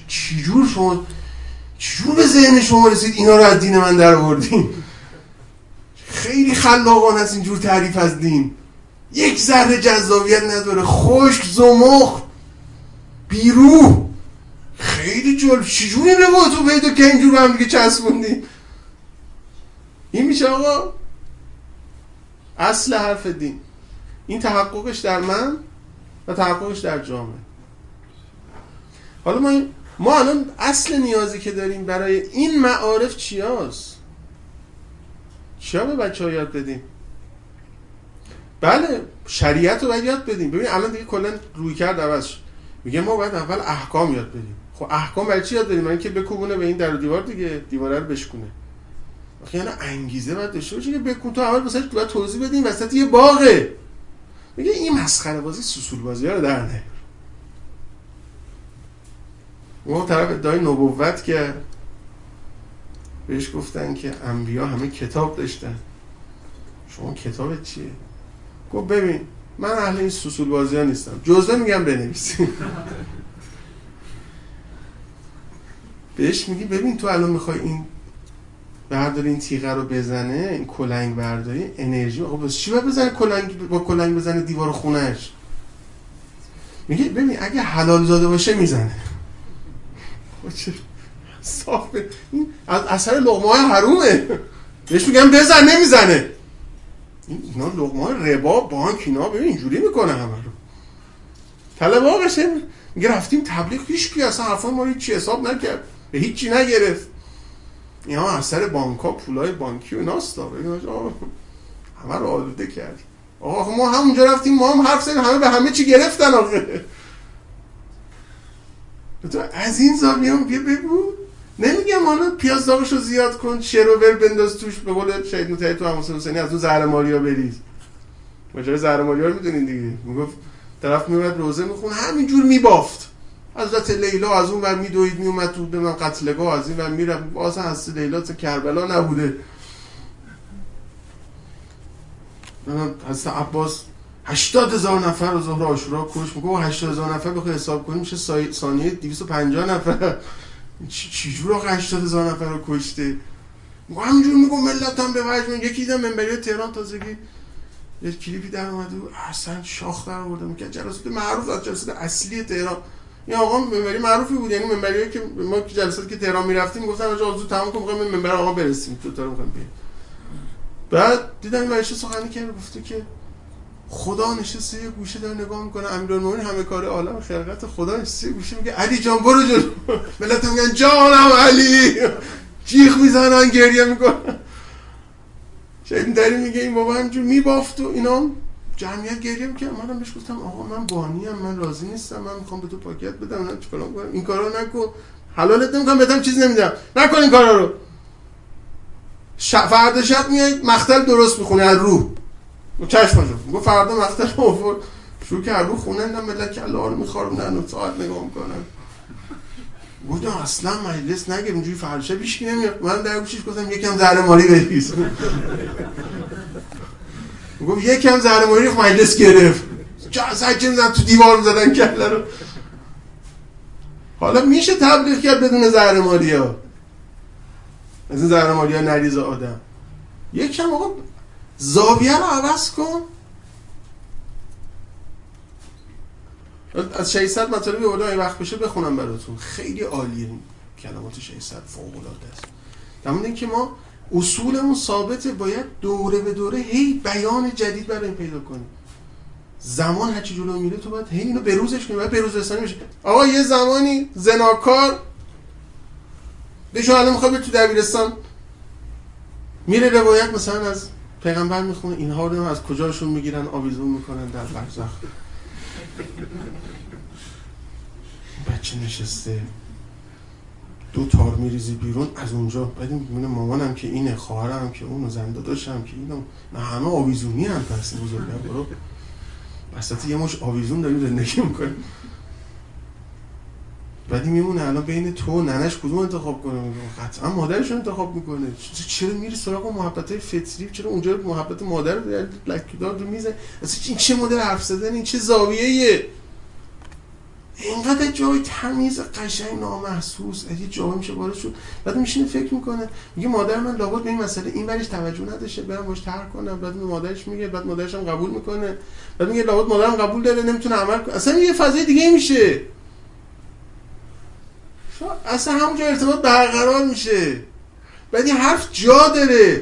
چجور به ذهن شما رسید اینا رو از دین من در آوردین. خیلی خلاقانه است اینجور تعریف از دین، یک ذره جذابیت نداره، خشک زمخ بیروح، خیلی جالب. چجوری رواتو پیدا که اینجور به هم دیگه چسبوندین؟ این میشه آقا اصل حرف دین. این تحققش در من و تحققش در جامعه. حالا ما این ما الان اصل نیازی که داریم برای این معارف چیاست؟ چیا به بچه‌ها یاد بدیم؟ بله شریعت رو باید یاد بدیم. ببین الان دیگه کلا رویکرد عوض شد. میگه ما باید اول احکام یاد بدیم. خب احکام برای چی یاد بدیم؟ برای اینکه بکوبونه به این در و دیوار دیگه، دیواره رو بشکونه. آخه یعنی انگیزه باید داشته باشه که بکن. تو اول واسه باید توضیح بدیم وسط یه باغه. میگه این مسخره بازی سوسول بازی‌ها رو در نه. اون طرف ادعای نبوت که بهش گفتن که انبیا همه کتاب داشتن، شما کتابت چیه؟ گفت ببین من اهل این سوسول بازی‌ها نیستم، جزوه میگم بنویسی. بهش میگی ببین تو الان میخوای این برداری این تیغه رو بزنه، این کلنگ برداری انرژی، آقا بس چی باید بزنه با کلنگ بزنه دیوار خونهش؟ میگه ببین اگه حلال زاده باشه میزنه. صافه این از اثر لقمه‌های حرومه. بهش میگم بزن نمیزنه. اینا لقمه‌های ربا بانک اینا ببین اینجوری میکنه همه رو. طلبه آقاشه میگه رفتیم تبلیغ هیچ کی اصلا حرفای ما هیچ حساب نکرد، به هیچی نگرفت. اینا اثر بانک‌ها پولای بانکی و ایناست. همه رو آلوده کرد. آقا ما همونجا رفتیم ما هم حرف زدیم همه به همه چی گرفتن. آخه تو از این زاویه هم بیا بگو. نمیگم حالا پیاز داغشو زیاد کن، شروور بنداز توش، به قول شهید متحد تو حسین حسینی از اون زهرماریا بریز. ماجرای زهرماریا رو میدونین دیگه. میگفت طرف میومد روزه میخون همینجور میبافت. حضرت لیلا از اون ور میدوید میومد تو نمیدونم قتلگاه، از این ور میره واسه حضرت لیلا تا کربلا نبوده. حضرت عباس 80,000 نفر رو ظهر عاشورا کش. میگه 80,000 نفر بخوای حساب کنیم میشه ثانیه 250 نفر. چجور آقا 80,000 نفر رو کشته؟ میگه همینجور میگه ملت هم به وجه. یکی دیدم منبری تهران تازگی یه کلیپی در اومده بود اصلا شاخ در آورده. میگه جلسات معروف از جلسات اصلی تهران این آقا منبری معروفی بود، یعنی منبریایی که ما که جلساتی که تهران میرفتیم گفتن آقا زود تمام کن میخوایم منبر آقا برسیم تو تا میخوایم بریم. بعد دیدم این ورشه سخنی کرد گفته که خدا نشسته یه گوشه داره نگاه میکنه، امیرالمومنین همه کار عالم خلقت خدا نشسته یه گوشه میگه علی جان برو جلو. ملت میگن جانم علی، جیغ میزنن گریه میکنن. شاید داری میگه این بابا همینجور میبافت و اینا جمعیت گریه میکنه. منم بهش گفتم آقا من بانیم، من راضی نیستم، من میخوام به تو پاکیت بدم، من چیکار کنم؟ این کارا نکن، حلالت نمیکنم، بهتم چیز نمیدم، نکن این کارا رو. فردا شب میای مقتل درست میخونه از روح. چشم شد. میگه فردا مقتل آورد شروع کرد رو خوندن ملت کلا رو میخوردن و ساعت نگاه میکنن. گفتم اصلا مجلس نگه اینجوری فرشه پیش نمیاد. من در گوشش گفتم یکم زهرماری بریز. گفت یکم زهرماری مجلس گرفت. سعی زدن تو دیوار می‌زدن کلا رو. حالا میشه تبلیغ کرد بدون زهرماری‌ها. از این زهرماری‌ها نریز آدم. یکم آقا زاویه رو عوض کن. از 600 مطالبی اولای وقت بشه بخونم براتون، خیلی عالیه این کلمات 600 فوق‌العاده است. در مورد اینکه ما اصولمون ثابته، باید دوره به دوره هی بیان جدید برای این پیدا کنیم. زمان هرچی جلو میره تو باید هی اینو بروزش کنی، باید بروز رسانی میشه. آقا یه زمانی زناکار بهش الان میخواد تو دبیرستان میره روایت مثلا از پیغمبر میخونه، اینها رو از کجاشون میگیرن آویزون میکنن در برزخ. بچه نشسته 2 تار میریزی بیرون از اونجا، بعد میبینه مامانم که اینه، خواهرم که اونو، زنداداشم که اینو، نه همه آویزونی هم پس بزرگم برو وسط یه مش آویزون داری زندگی میکنی. بعدی میمونه الان بین تو و ننش کدوم انتخاب کنه؟ قطعا مادرش رو انتخاب میکنه. چرا میری سراغ محبتای فطری؟ چرا اونجا محبت مادر رو لکیدار رو میزه؟ اصلا این چه مدل حرف زدن؟ این چه زاویه‌ایه؟ اینقدر جای تمیز قشنگ نامحسوس یه جایی میشه وارد شد. بعد میشینه فکر میکنه، میگه مادر من لابد به این مسئله این ورش توجه نداشته، برام باش طرح کنم. بعد مادرش میگه، بعد مادرش هم قبول میکنه، بعد میگه لابد مادرم قبول داره نمیتونه عمل کنه. اصلا یه فضای دیگه میشه، اصلا همونجا ارتباط برقرار میشه. بعد این حرف جا داره.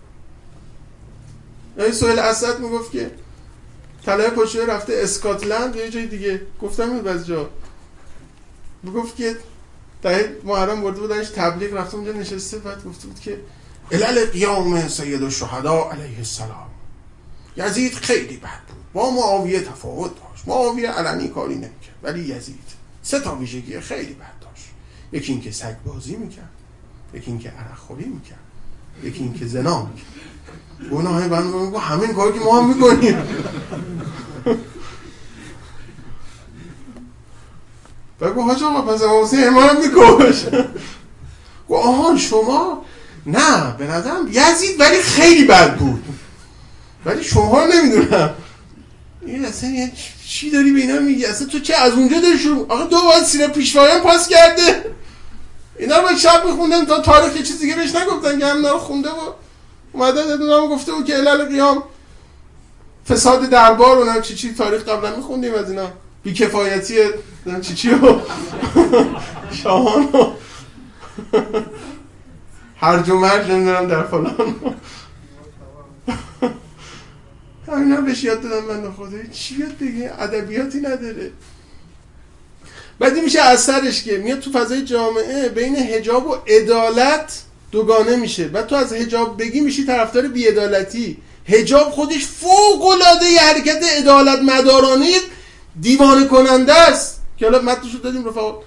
این سهیل اسد میگفت که طلایه پشویه رفته اسکاتلند یا یه جای دیگه، گفتم این بعضی جا میگفت که در محرم برده بودنش تبلیغ، رفته اونجا نشسته، بعد گفته بود که علل قیام سید الشهدا علیه السلام، یزید خیلی بد بود، با معاویه تفاوت داشت، معاویه علنی کاری نمیکرد ولی یزید 3 ویژگی خیلی بد داشت. یکی این که سگ بازی میکرد، یکی این که عرق خوری میکرد، یکی این که زنا میکرد. گناه بنده میگه همین کاری که ما هم میکنیم. بگو حاج آقا پس حسین امام میکش. گو آهان شما نه به نظرم یزید ولی خیلی بد بود، ولی شما نمیدونم این اصلا یه چی داری به اینا میگی؟ اصلا تو چه از اونجا داری شروع؟ آقا 2 بار سیر پیشوایان پاس کرده، اینا رو شب میخوندن تا تاریخ یه چیز دیگه بهش نگفتن که همینا رو خونده بود، اومده دادونم گفته بود که علل قیام فساد دربار و چی تاریخ قبلا میخوندیم از اینا، بیکفایتی چی و شاهان و هرج و مرج نمیدونم در فلان همینا بهش یاد دادم. من خدایی چی یاد دیگه، ادبیاتی نداره. بعدی میشه اثرش که میاد تو فضای جامعه بین حجاب و عدالت دوگانه میشه. بعد تو از حجاب بگی میشی طرفدار بی‌عدالتی. حجاب خودش فوق‌العاده یه حرکت عدالت مدارانه دیوانه کننده است که حالا متنشو دادیم رفقا.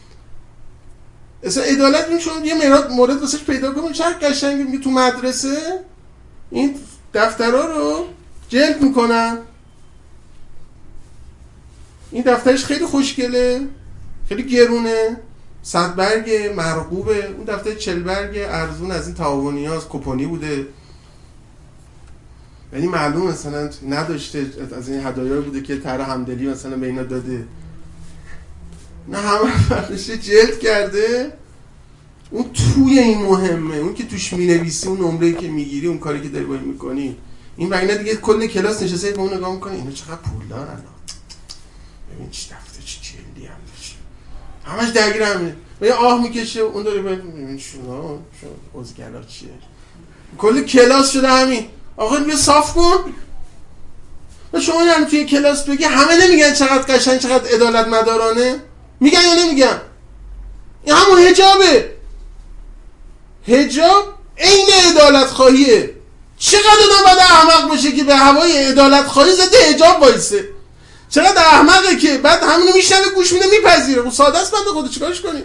اصلا عدالت این شد یه مورد واسش پیدا کنیم. چقدر قشنگه میگه تو مدرسه این دفترها رو جلد میکنن، این دفترش خیلی خوشگله، خیلی گرونه، 100 برگ مرغوبه، اون دفتر 40 برگ ارزون از این تعاونی ها از کوپونی بوده، یعنی معلوم مثلا نداشته، از این هدایا بوده که طرح همدلی مثلا به اینا داده، نه همه فرقش جلد کرده. اون توی این مهمه، اون که توش مینویسی، اون نمره‌ای که میگیری، اون کاری که داری باید میکنی، این بگینا دیگه کل کلاس نشسته به اون نگاه میکنه اینا چقدر پولدارن، ببین چی دفتر چی جلدی هم داشت، همش درگیر همینه و یه آه میکشه اون داره ببین شما ازگلا چیه، کل کلاس شده همین. آقا بیا صاف کن. و شما یعنی توی کلاس بگی همه نمیگن چقدر قشنگ چقدر عدالت مدارانه، میگن یا نمیگن؟ این همون حجابه. حجاب عین عدالت خواهیه. چقدر آدم باید احمق باشه که به هوای عدالت خواهی ضد حجاب وایسه؟ چقدر احمقه که بعد همونو میشنوه گوش میده میپذیره. اون ساده است بنده خدا، چیکارش کنیم؟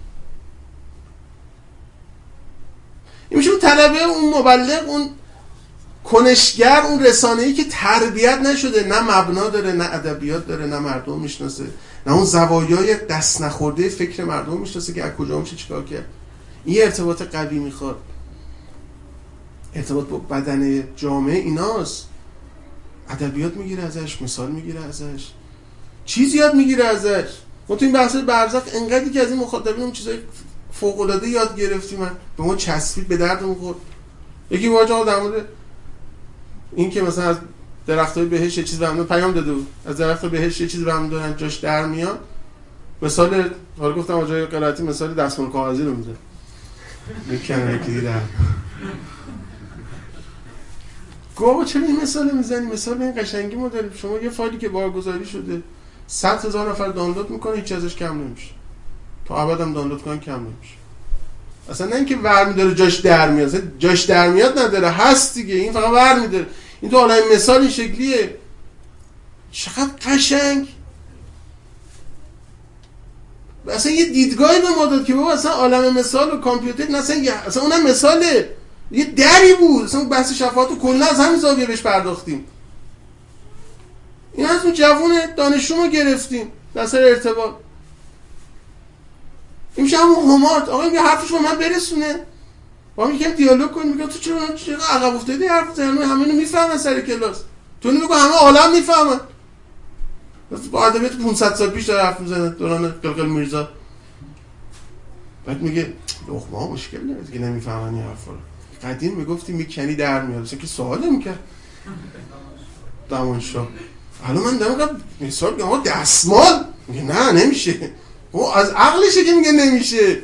این میشه اون طلبه، اون مبلغ، اون کنشگر، اون رسانه‌ای که تربیت نشده، نه مبنا داره، نه ادبیات داره، نه مردم میشناسه، نه اون زوایای دست نخورده فکر مردم میشناسه که از کجا میشه چیکار کرد. این ارتباط قوی میخواد، ارتباط با بدن جامعه ایناست. ادبیات میگیره ازش، مثال میگیره ازش، چیز یاد میگیره ازش. ما تو این بحث برزخ انقدری که از این مخاطبین اون چیزای فوق العاده یاد گرفتیم، به ما چسبید، به دردمون خورد. یکی واجه در مورد این که مثلا از درختای بهشت یه چیز برام پیام داده بود، از درختای بهشت یه چیز برام دارن جاش در میاد، مثال حالا گفتم واجه قرائتی مثال دستمال کاغذی رو میذاره، میکنه یکی دیگه در گوه. چرا این مثال میزنی؟ مثال این قشنگی ما داریم. شما یه فایلی که بارگذاری شده 100,000 نفر دانلود میکنه، هیچ ازش کم نمیشه، تا ابد هم دانلود کنن کم نمیشه. اصلا نه اینکه ور میداره جاش در میاد، اصلا جاش در میاد نداره، هست دیگه، این فقط ور میداره. این تو عالم مثال این شکلیه. چقدر قشنگ. اصلا یه دیدگاهی به ما داد که بابا اصلا عالم مثال و کامپیوتر اصلا اونم مثاله، یه دری بود. اصلا بحث شفاعت و کلا از همین زاویه بهش پرداختیم. این از اون جوون دانشجو ما گرفتیم در سر ارتباط. این میشه همون همات. آقا این حرفش با من برسونه، با من یکم دیالوگ کن. میگه تو چرا عقب افتادی؟ حرف زنه همه اینو میفهمن سر کلاس، تو میگو همه عالم میفهمن. با ادبیات 500 سال پیش داره حرف میزنه، دوران قلقل میرزا. بعد میگه لقمه ها مشکل داره دیگه، نمیفهمن این حرفا رو. قدیم میگفتی میکنی در میاد، اصلا که سوال نمیکرد دمانشاه. حالا من دارم مثال میگم آقا دستمال، میگه نه نمیشه. او از عقلشه که میگه نمیشه.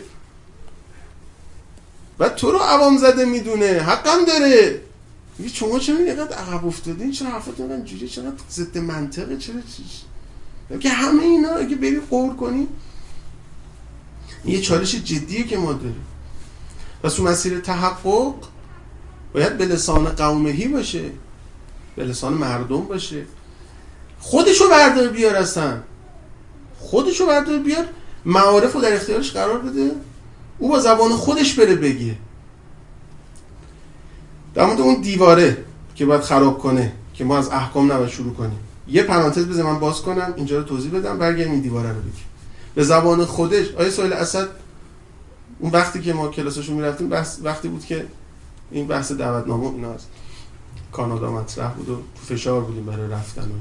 بعد تو رو عوام زده میدونه، حقم داره. میگه شما چرا اینقدر عقب افتادین؟ چرا حرفتون اینقدر جوری، چرا ضد منطقه، چرا که همه اینا اگه بری قور کنی. این یه چالش جدیه که ما داریم. پس تو مسیر تحقق باید به لسان قومهی باشه، به لسان مردم باشه، خودشو بردار بیار، اصلا خودشو بردار بیار، معارف رو در اختیارش قرار بده، او با زبان خودش بره بگه. در مورد اون دیواره که باید خراب کنه که ما از احکام نباید شروع کنیم، یه پرانتز بذار من باز کنم اینجا رو توضیح بدم، برگردیم این دیواره رو بگیم به زبان خودش. آیه سهیل اسد اون وقتی که ما کلاسشو میرفتیم وقتی بود که این بحث دعوتنامه اینا از کانادا مطرح بود و تو فشار بودیم برای رفتن و اینا.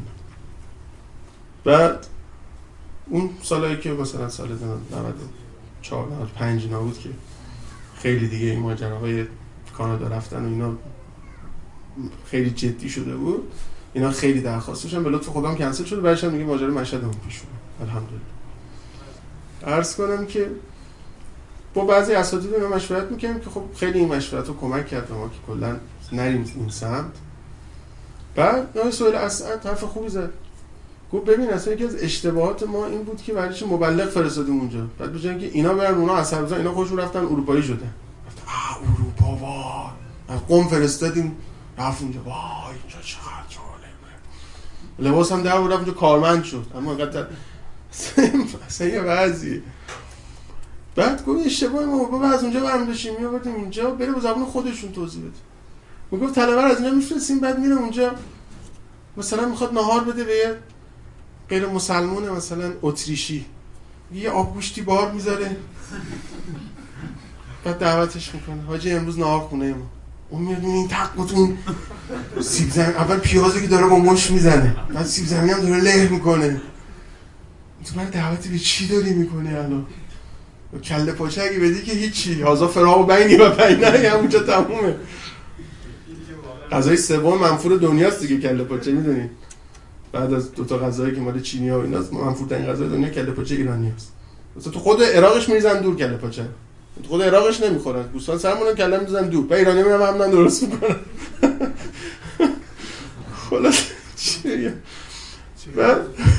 بعد اون سالایی که مثلا سال 94 95 اینا بود که خیلی دیگه این ماجراهای کانادا رفتن و اینا خیلی جدی شده بود، اینا خیلی درخواستشون به لطف خودم کنسل شده، بعدش هم دیگه ماجرا مشهد هم پیش اومد. الحمدلله. عرض کنم که با بعضی اساتید اینا مشورت می‌کردیم که خب خیلی این مشورت رو کمک کرد به ما که کلا نریم این سمت. بعد آقای سهیل اسد حرف خوبی زد، گفت ببین اصلا یکی از اشتباهات ما این بود که برایش مبلغ فرستادیم اونجا، بعد بجن که اینا برن اونا عصب بزنن، اینا خودشون رفتن اروپایی شدن. اروپا وای، از قم فرستادیم رفت اونجا، وای اینجا چقدر جالبه، لباس هم در بود رفت اونجا کارمند شد، اما انقدر اصلا یه وضعی. بعد گفت اشتباه ما بابا از اونجا برمی داشتیم میابردیم اینجا، بره با زبان خودشون توضیح بده. میگفت طلبه از اینجا میفرستیم، بعد میره اونجا مثلا میخواد نهار بده به یه غیر مسلمونه، مثلا اتریشی، یه آبگوشتی بار میذاره، بعد دعوتش میکنه حاجی امروز نهار خونه ما. اون میاد این تقوتون سیب زمینی، اول پیازو که داره با مش میزنه، بعد سیب زمینی هم داره له میکنه. تو من دعوتی به چی داری میکنه الان؟ کله پاچه اگه بدی که هیچی، هازا فراغ بینی و بینه همونجا تمومه. غذای سوم منفور دنیاست دیگه کله پاچه، میدونید بعد از دوتا غذایی که مال چینی‌ها و ایناست منفورترین غذای دنیا کله پاچه ایرانیاست. مثلا تو خود عراقش میریزن دور کله پاچه، تو خود عراقش نمیخورن، گوسفند سرمون کله میریزن دور، بعد ایرانی میرن همون درست میکنن. خلاص چیه؟ بعد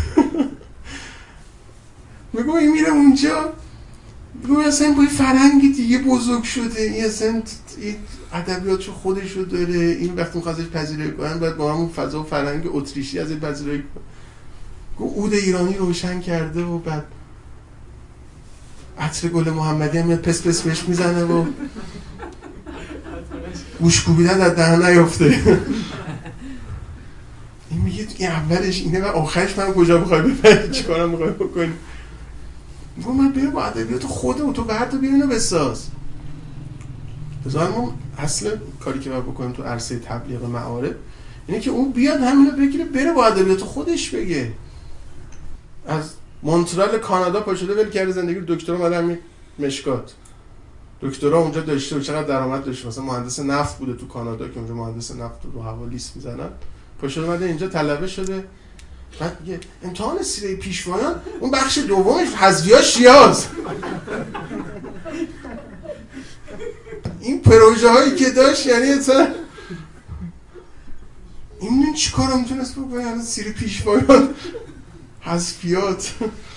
میگم این میره اونجا، میگم اصلا با این فرهنگ دیگه بزرگ شده، این اصلا این ادبیاتشو خودشو داره، این وقتی میخواد ازش پذیرایی کنن باید با همون فضا و فرهنگ اتریشی ازش پذیرایی کنن. گفت عود ایرانی روشن کرده و بعد عطر گل محمدی هم پس پس بهش میزنه و گوش کوبیدن در دهن نیافته. این میگه این اولش اینه و آخرش من کجا بخوای ببری، چیکارم میخوای بکنی؟ میگم من بیا با ادبیات خودم، تو بعد ببینو بساز. بذار ما اصل کاری که باید بکنیم تو عرصه تبلیغ معارف اینه که اون بیاد همینو بگیره بره با ادبیات خودش بگه. از مونترال کانادا پا شده ول کرده زندگی رو، دکترا اومدن مشکات، دکترا اونجا داشته و چقدر درآمد داشته، مثلا مهندس نفت بوده تو کانادا که اونجا مهندس نفت رو هوا لیست میزنن، پا شده اومده اینجا طلبه شده. بعد میگه امتحان سیره پیشوایان اون بخش دومش حذفی‌ها شیاز. این پروژه هایی که داشت یعنی اصلا این چی کار میتونست بکنه؟ یعنی سیره پیشوایان حذفیات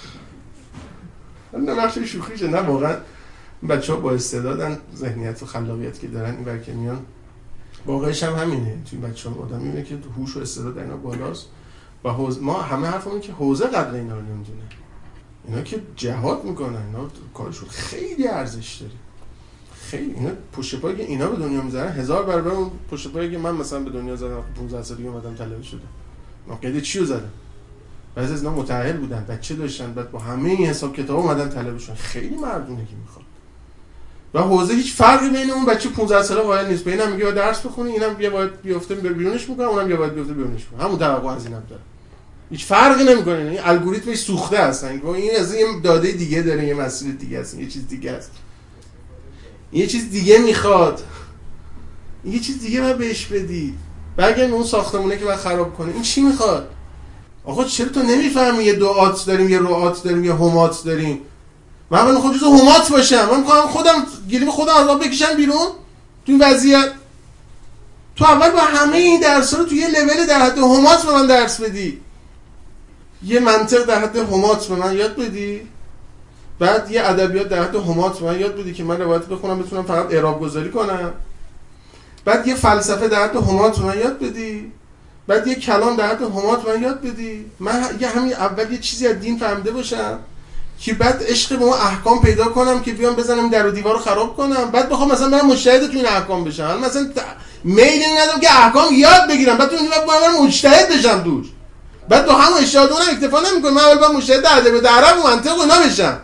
نه بخش شوخیشه، نه واقعا بچه ها با استعدادن، ذهنیت و خلاقیت که دارن این برکه میان، واقعش هم همینه. توی بچه ها آدم میبینه که هوش و استعداد اینا بالاست و ما همه حرفمون که حوزه قدر اینا رو نمیدونه، اینا که جهاد میکنن، اینا کارشون خیلی ارزش داره، خیلی اینا پشت پایی که اینا به دنیا میذارن 1000 برابر اون پشت پایی که من مثلا به دنیا زدم 15 سالگی اومدم طلبه شدم. ما قید چیو زدم، بعضی از اینا متأهل بودن، بچه داشتن، بعد با همه این حساب کتاب اومدن طلبه شدن. خیلی مردونه که میخواد و حوزه هیچ فرقی بین اون بچه 15 ساله قائل نیست. اینم میگه درس بخونی، اینم یه باید بیفته بیرونش میکنه، اونم یه باید بیفته بیرونش میکنه، همون توقع از اینم داره، هیچ فرقی نمیکنه. این الگوریتمش سوخته هستن، این از این داده دیگه داره، یه مسئله دیگه است، یه چیز دیگه است، یه چیز دیگه میخواد، یه چیز دیگه باید بهش بدی. برگردیم اون ساختمونه که باید خراب کنه، این چی میخواد؟ آقا چرا تو نمیفهمی یه دعات داریم، یه رعات داریم، یه همات داریم؟ من اول میخوام جزو همات باشم، من میخوام خودم گلیم خودم از آب بکشم بیرون تو این وضعیت. تو اول با همه این درس‌ها رو تو یه لول در حد همات به من درس بدی، یه منطق در حد همات به من یاد بدی، بعد یه ادبیات در حد همات من یاد بدی که من روایت بخونم بتونم فقط اعراب گذاری کنم. بعد یه فلسفه در حد همات من یاد بدی. بعد یه کلام در حد همات من یاد بدی. من یه همین اول یه چیزی از دین فهمیده باشم که بعد عشق به اون احکام پیدا کنم که بیام بزنم در و دیوار رو خراب کنم. بعد بخوام مثلا برم مجتهد تو این احکام بشم. مثلا میل ندارم که احکام یاد بگیرم بعد من مجتهد بشم دوش. بعد با همون اجتهاد اونم اکتفا نمیکنه. من اول با مجتهد ادبیات عرب و منطق و اینا بشم.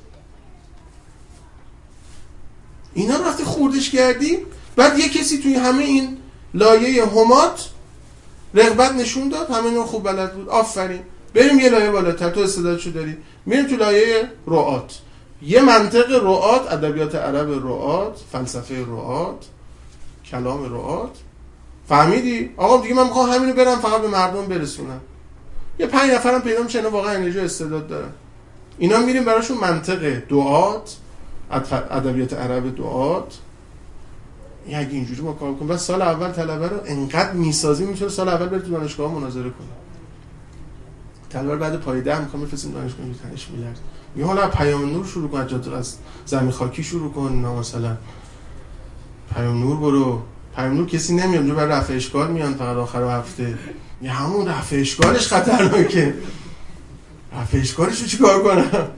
اینا رو وقتی خوردش کردی بعد یه کسی توی همه این لایه همات رغبت نشون داد، همه اینو خوب بلد بود، آفرین، بریم یه لایه بالاتر، تو استعدادشو داری، میریم تو لایه رعات، یه منطق رعات، ادبیات عرب رعات، فلسفه رعات، کلام رعات. فهمیدی؟ آقا دیگه من میخوام همینو برم فقط به مردم برسونم. یه 5 نفرم پیدا میشه اینا واقعا انرژی استعداد دارن. اینا میریم براشون منطق دعات، ادبیات عرب دعات. اگه اینجوری ما کار کنیم، بس سال اول طلبه رو انقدر میسازی میتونه سال اول بره تو دانشگاه مناظره کنه. طلبه بعد پای 10 میخوام بفرستیم دانشگاه تنش میلرز. میگه حالا پیام نور شروع کن، جات از زمین خاکی شروع کن، مثلا پیام نور برو. پیام نور کسی نمیاد اونجا برای رفع اشکال میان فقط آخر هفته. یه همون رفع اشکالش خطرناکه. رفع اشکالش رو چیکار کنم؟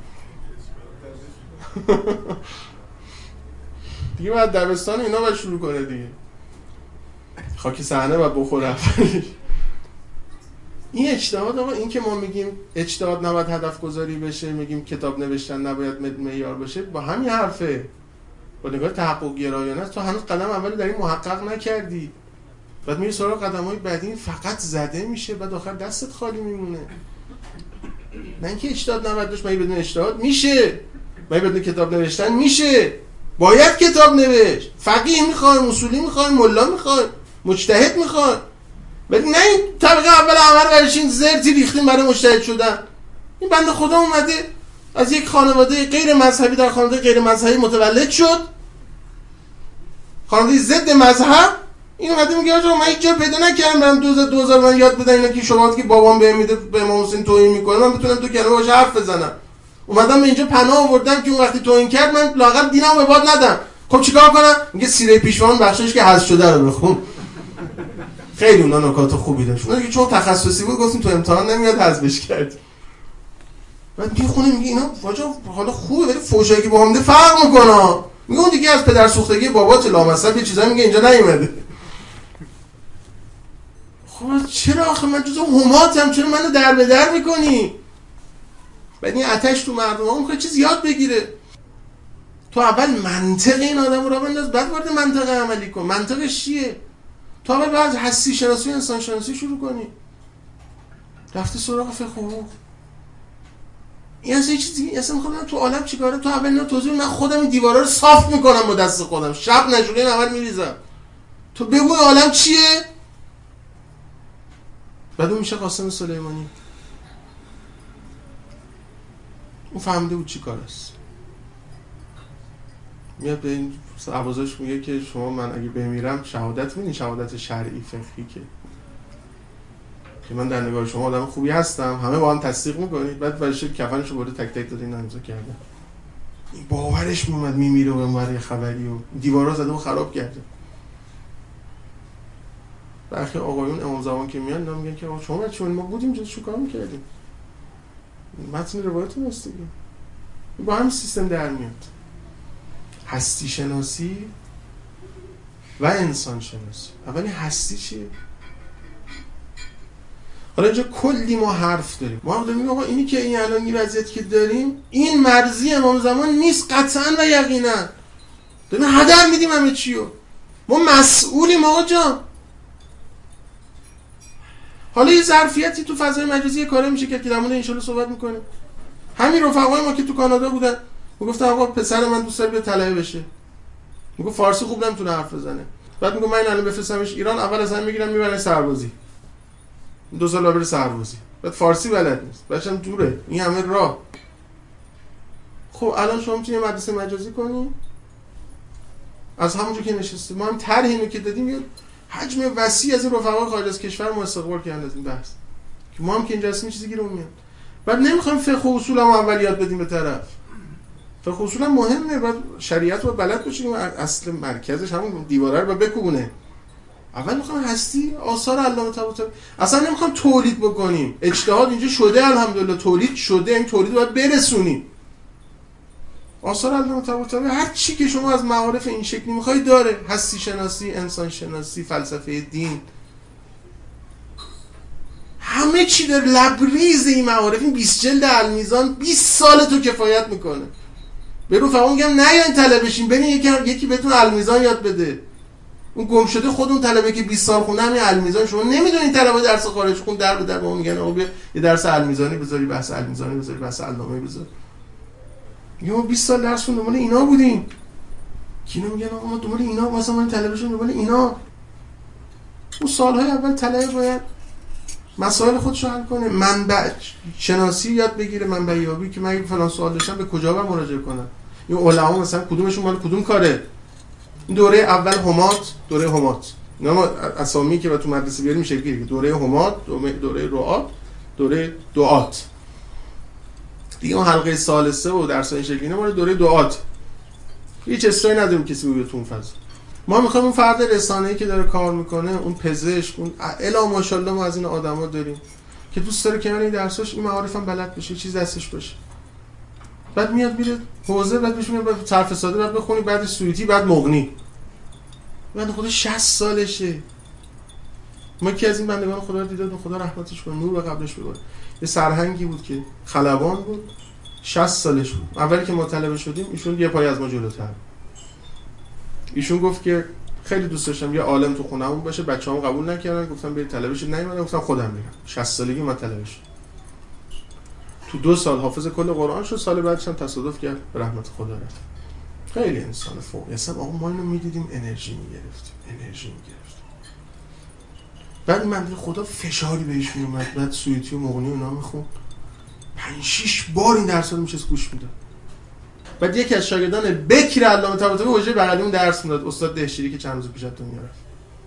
دیگه بعد دبستان اینا باید شروع کنه دیگه. خاک صحنه باید بخوره. این اجتهاد، آقا این که ما میگیم اجتهاد نباید هدف گذاری بشه، میگیم کتاب نوشتن نباید معیار باشه، با همین حرفه. با نگاه تحقق گرایانه است. تو هنوز قدم اولی در این محقق نکردی. بعد میری سراغ قدم‌های بعدی فقط زده میشه، بعد آخر دستت خالی میمونه. نه اینکه اجتهاد نباید داشت، مگه بدون اجتهاد میشه؟ مگه بدون کتاب نوشتن میشه؟ باید کتاب نوشت. فقیه میخوایم، اصولی میخوایم، ملا میخوایم، مجتهد میخوایم. ولی نه این طبقه اول عمر برشین زرتی ریختیم برای مجتهد شدن. این بنده خدا اومده از یک خانواده غیر مذهبی در خانواده غیر مذهبی متولد شد، خانواده ضد مذهب. این اومده میگه آقا من هیچ جا پیدا نکردم برام 2000 من یاد بدن اینا که شما که بابام بهم میده به امام حسین توهین میکنه من بتونم تو کلمه باشه حرف بزنم. اومدم به اینجا پناه آوردم که اون وقتی توهین کرد من لااقل دینمو به باد ندم. خب چیکار کنم؟ میگه سیره پیشوان بخشش که حذف شده رو بخون. خیلی اونا نکات خوبی داشت. اون که چون تخصصی بود گفتیم تو امتحان نمیاد حذفش کرد. بعد میخونیم میگه اینا واجا حالا خوبه ولی فوشایی که با هم ده فرق میکنه. میگه اون دیگه از پدر سوختگی بابات لامصب یه چیزایی میگه اینجا نیومده. خب چرا آخه من جزو هماتم، چرا منو در به در میکنی؟ بعد این آتش تو مردم ها میخواد چیز یاد بگیره. تو اول منطق این آدم رو بنداز، بعد وارد منطق عملی کن. منطقش چیه؟ تو اول باید هستی شناسی و انسان شناسی شروع کنی. رفته سراغ فقه حقوق. این اصلا چیزی اصلا میخوام تو عالم چیکاره؟ تو اول اینا توضیح من خودم این دیوارا رو صاف میکنم با دست خودم، شب نشونه اول میریزم. تو بگو عالم چیه؟ بعد اون میشه قاسم سلیمانی. اون فهمیده بود چی کار است. میاد به این عوضش میگه که شما من اگه بمیرم شهادت میدین، شهادت شرعی فقهی که من در نگاه شما آدم خوبی هستم، همه با هم تصدیق میکنید. بعد برش کفنشو برده تک تک داده این امضا کرده. این باورش میومد میمیره و برای خبری و دیوارا زده و خراب کرده. برخی آقایون امام زمان که میان اینا میگن که آقا شما چون ما بودیم چه کار میکردیم؟ متن روایت هست دیگه. با همین سیستم در میاد. هستی شناسی و انسان شناسی. اولی هستی چیه؟ حالا اینجا کلی ما حرف داریم. ما داریم آقا اینی که این الان این وضعیت که داریم این مرضی امام زمان نیست قطعاً و یقینا. داریم هدر میدیم همه چیو. ما مسئولیم آقا جان. حالا یه ظرفیتی تو فضای مجازی کاری میشه که در مورد ان شاءالله صحبت میکنه. همین رفقای ما که تو کانادا بودن میگفتن آقا پسر من دوست داره بیاد طلبه بشه. میگه فارسی خوب نمیتونه حرف بزنه. بعد میگه من الان بفرستمش ایران، اول از هم میگیرم میبرن سربازی. 2 سال بره سربازی. بعد فارسی بلد نیست. بچه‌م دوره. این همه راه. خب الان شما میتونید مدرسه مجازی کنی؟ از همونجا که نشسته ما هم طرح اینو که دادیم یه حجم وسیع از این رفقای خارج از کشور ما استقبال کردن از این بحث. که ما هم که اینجا هستیم چیزی گیرمون میاد. بعد نمیخوایم فقه و اصول هم اول یاد بدیم به طرف. فقه اصول هم مهمه، باید شریعت رو بلد باشیم، اصل مرکزش همون دیواره رو بکوبونه. اول میخوام هستی آثار علامه طباطبایی، اصلا نمیخوام تولید بکنیم. اجتهاد اینجا شده الحمدلله، تولید شده، این تولید رو باید برسونیم. آثار علامه طباطبایی هر چی که شما از معارف این شکلی میخوای داره، هستی شناسی، انسان شناسی، فلسفه دین، همه چی داره. لبریز این معارف، این 20 جلد المیزان 20 سال تو کفایت میکنه. به رفقا میگم نه یا این طلبه بشین، برین یکی بهتون المیزان یاد بده. اون گم شده خودمون طلبه که 20 سال خونده همین المیزان، شما نمیدونین طلبه درس خارج خون در به در به میگن آقا بیا یه درس المیزانی بذاری، بحث المیزانی بذاری، بحث علامه بذار. میگم ما 20 سال درس خوندیم دنبال اینا بودیم. کینا میگن آقا ما دنبال اینا، مثلا من طلبه شدم دنبال اینا. اون سالهای اول طلبه باید مسائل خودشو حل کنه، منبع شناسی یاد بگیره، منبع یابی، که من فلان سوال داشتم به کجا باید مراجعه کنم. این علما مثلا کدومشون مال کدوم کاره. این دوره اول همات، دوره همات، اینا اسامی که تو مدرسه بیاریم میشه گیره، دوره همات، دوره رعات، دوره دعات. دیگه اون حلقه ثالثه و درس این شکلی مال دوره دعات. هیچ اصراری نداریم کسی بیاد تو اون فضا. ما میخوایم اون فرد رسانه‌ای که داره کار میکنه، اون پزشک، اون الا ماشاءالله ما از این آدما داریم که دوست داره کنار این درساش این معارف هم بلد بشه، چیز دستش باشه. بعد میاد میره حوزه، بعد بهش میگه بعد صرف ساده بعد بخونی، بعد سویتی، بعد مغنی. من خدا 60 سالشه. ما کی از این بندگان خدا رو دیدم، خدا رحمتش کنه، نور به قبرش ببره. یه سرهنگی بود که خلبان بود، 60 سالش بود. اولی که ما طلبه شدیم ایشون یه پای از ما جلوتر. ایشون گفت که خیلی دوست داشتم یه عالم تو خونه‌مون باشه، بچه‌هام قبول نکردن، گفتم برید طلبه شید، نیومدن، گفتم خودم میرم. 60 سالگی من طلبه شدم. تو 2 سال حافظ کل قرآن شد، سال بعدش هم تصادف کرد، به رحمت خدا رفت. خیلی انسان فوقی. اصلا آقا ما اینو میدیدیم انرژی میگرفتیم. بعد من دیدم خدا فشاری بهش میومد، بعد سویتی و مغنی و اینا میخوند، 5-6 بار این درس رو میشست گوش میداد. بعد یکی از شاگردان بکر علامه طباطبایی حوزه بغلیمون درس میداد، استاد دهشیری که چند روز پیش دنیا رفت.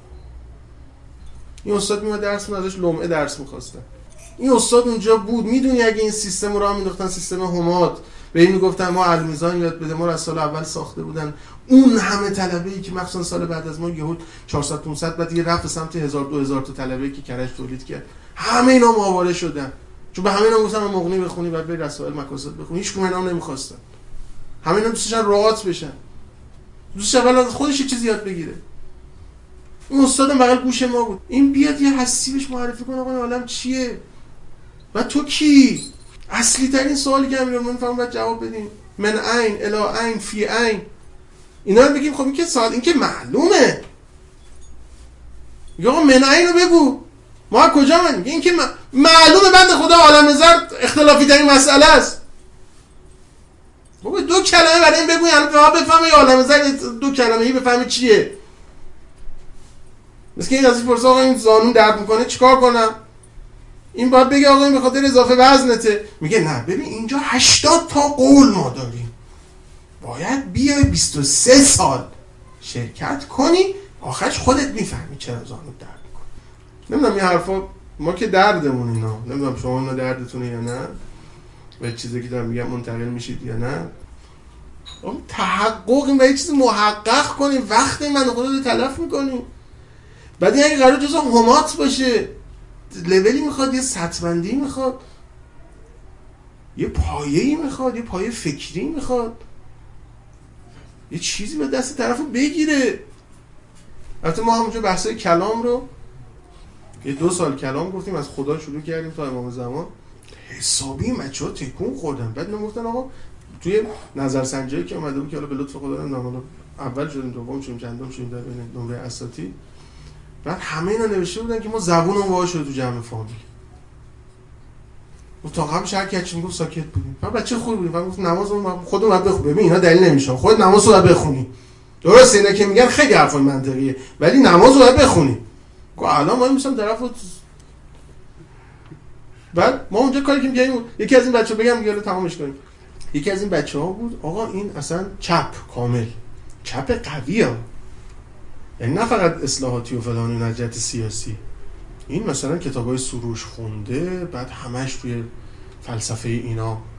این استاد میاد درس میداد، ازش لمعه درس می‌خواستن. این استاد اونجا بود، میدونی اگه این سیستم رو راه مینداختن، سیستم همات، به این میگفتن ما المیزان یاد بده، ما رو از سال اول ساخته بودن، اون همه طلبه‌ای که مخصوصا سال بعد از ما یهود 400 500 بعد دیگه رفت سمت 1000 2000 تا طلبه‌ای که کرج تولید کرد، همه اینا ماواره شدن. چون به همه اینا گفتن مغنی بخونی، بعد بری رسائل مقاصد بخونی، هیچ کدوم اینا نمی‌خواستن. همه اینا دوست داشتن رعات بشن، دوست اول از خودش یه چیزی یاد بگیره. این استادم بغل گوش ما بود، این بیاد یه هستی بهش معرفی کنه، آقا این عالم چیه و تو کی؟ اصلی ترین سوالی که من میفهمم باید جواب بدیم. من عین الی عین فی عین، اینا رو بگیم. خب این که سوال، این که معلومه. میگه آقا من عین رو بگو، ما کجا من؟ میگه این که معلومه، بنده خدا عالم زرد اختلافی ترین مسئله است. بابا 2 کلمه برای این بگو، یعنی بفهمه یه عالم زرد 2 کلمه‌ای بفهمه چیه. مثل که این ازش پرسه آقا این زانون درد میکنه چیکار کنم؟ این باید بگه آقا این به خاطر اضافه وزنته. میگه نه ببین اینجا 80 تا قول ما داریم، باید بیای 23 سال شرکت کنی، آخرش خودت میفهمی چرا زانو درد میکنه. نمیدونم این حرفا ما که دردمون اینا، نمیدونم شما اینا دردتونه یا نه، و چیزی که دارم میگم منتقل میشید یا نه. تحقق این و یه چیزی محقق کنیم، وقت من خودت تلف میکنیم. بعد این اگه قرار جزا همات باشه، لولی میخواد، یه سطبندی میخواد، یه پایه‌ای میخواد، یه پایه فکری میخواد، یه چیزی به دست طرفو بگیره. البته ما همونجا بحثای کلام رو یه 2 سال کلام گفتیم، از خدا شروع کردیم تا امام زمان، حسابی بچه‌ها تکون خوردن. بعد نگفتن آقا توی نظرسنجی که اومده بود که حالا به لطف خدا نمیدونم اول شدیم، دوم شدیم، چندم شدیم در بین نمره اساتی، بعد همه اینا نوشته بودن که ما زبونمون واژه شده تو جمع فامیل. و تا قبل هر کی میگفت ساکت بودیم. بعد بچه خوب بودیم، بعد گفت نمازمون خودمون باید بخونیم. ببین اینا دلیل نمیشه، خودت نماز رو باید بخونی. درسته اینا که میگن خیلی حرفای منطقیه، ولی نماز رو باید بخونی. گفت الان ما میشم طرفو. بعد ما اونجا کاری که میگیم، یکی از این بچه‌ها بگم دیگه تمامش کنیم. یکی از این بچه‌ها بود آقا این اصلا چپ کامل، چپ قویه، یعنی نه فقط اصلاحاتی و فلان و نجات سیاسی، این مثلا کتابای سروش خونده، بعد همش توی فلسفه اینا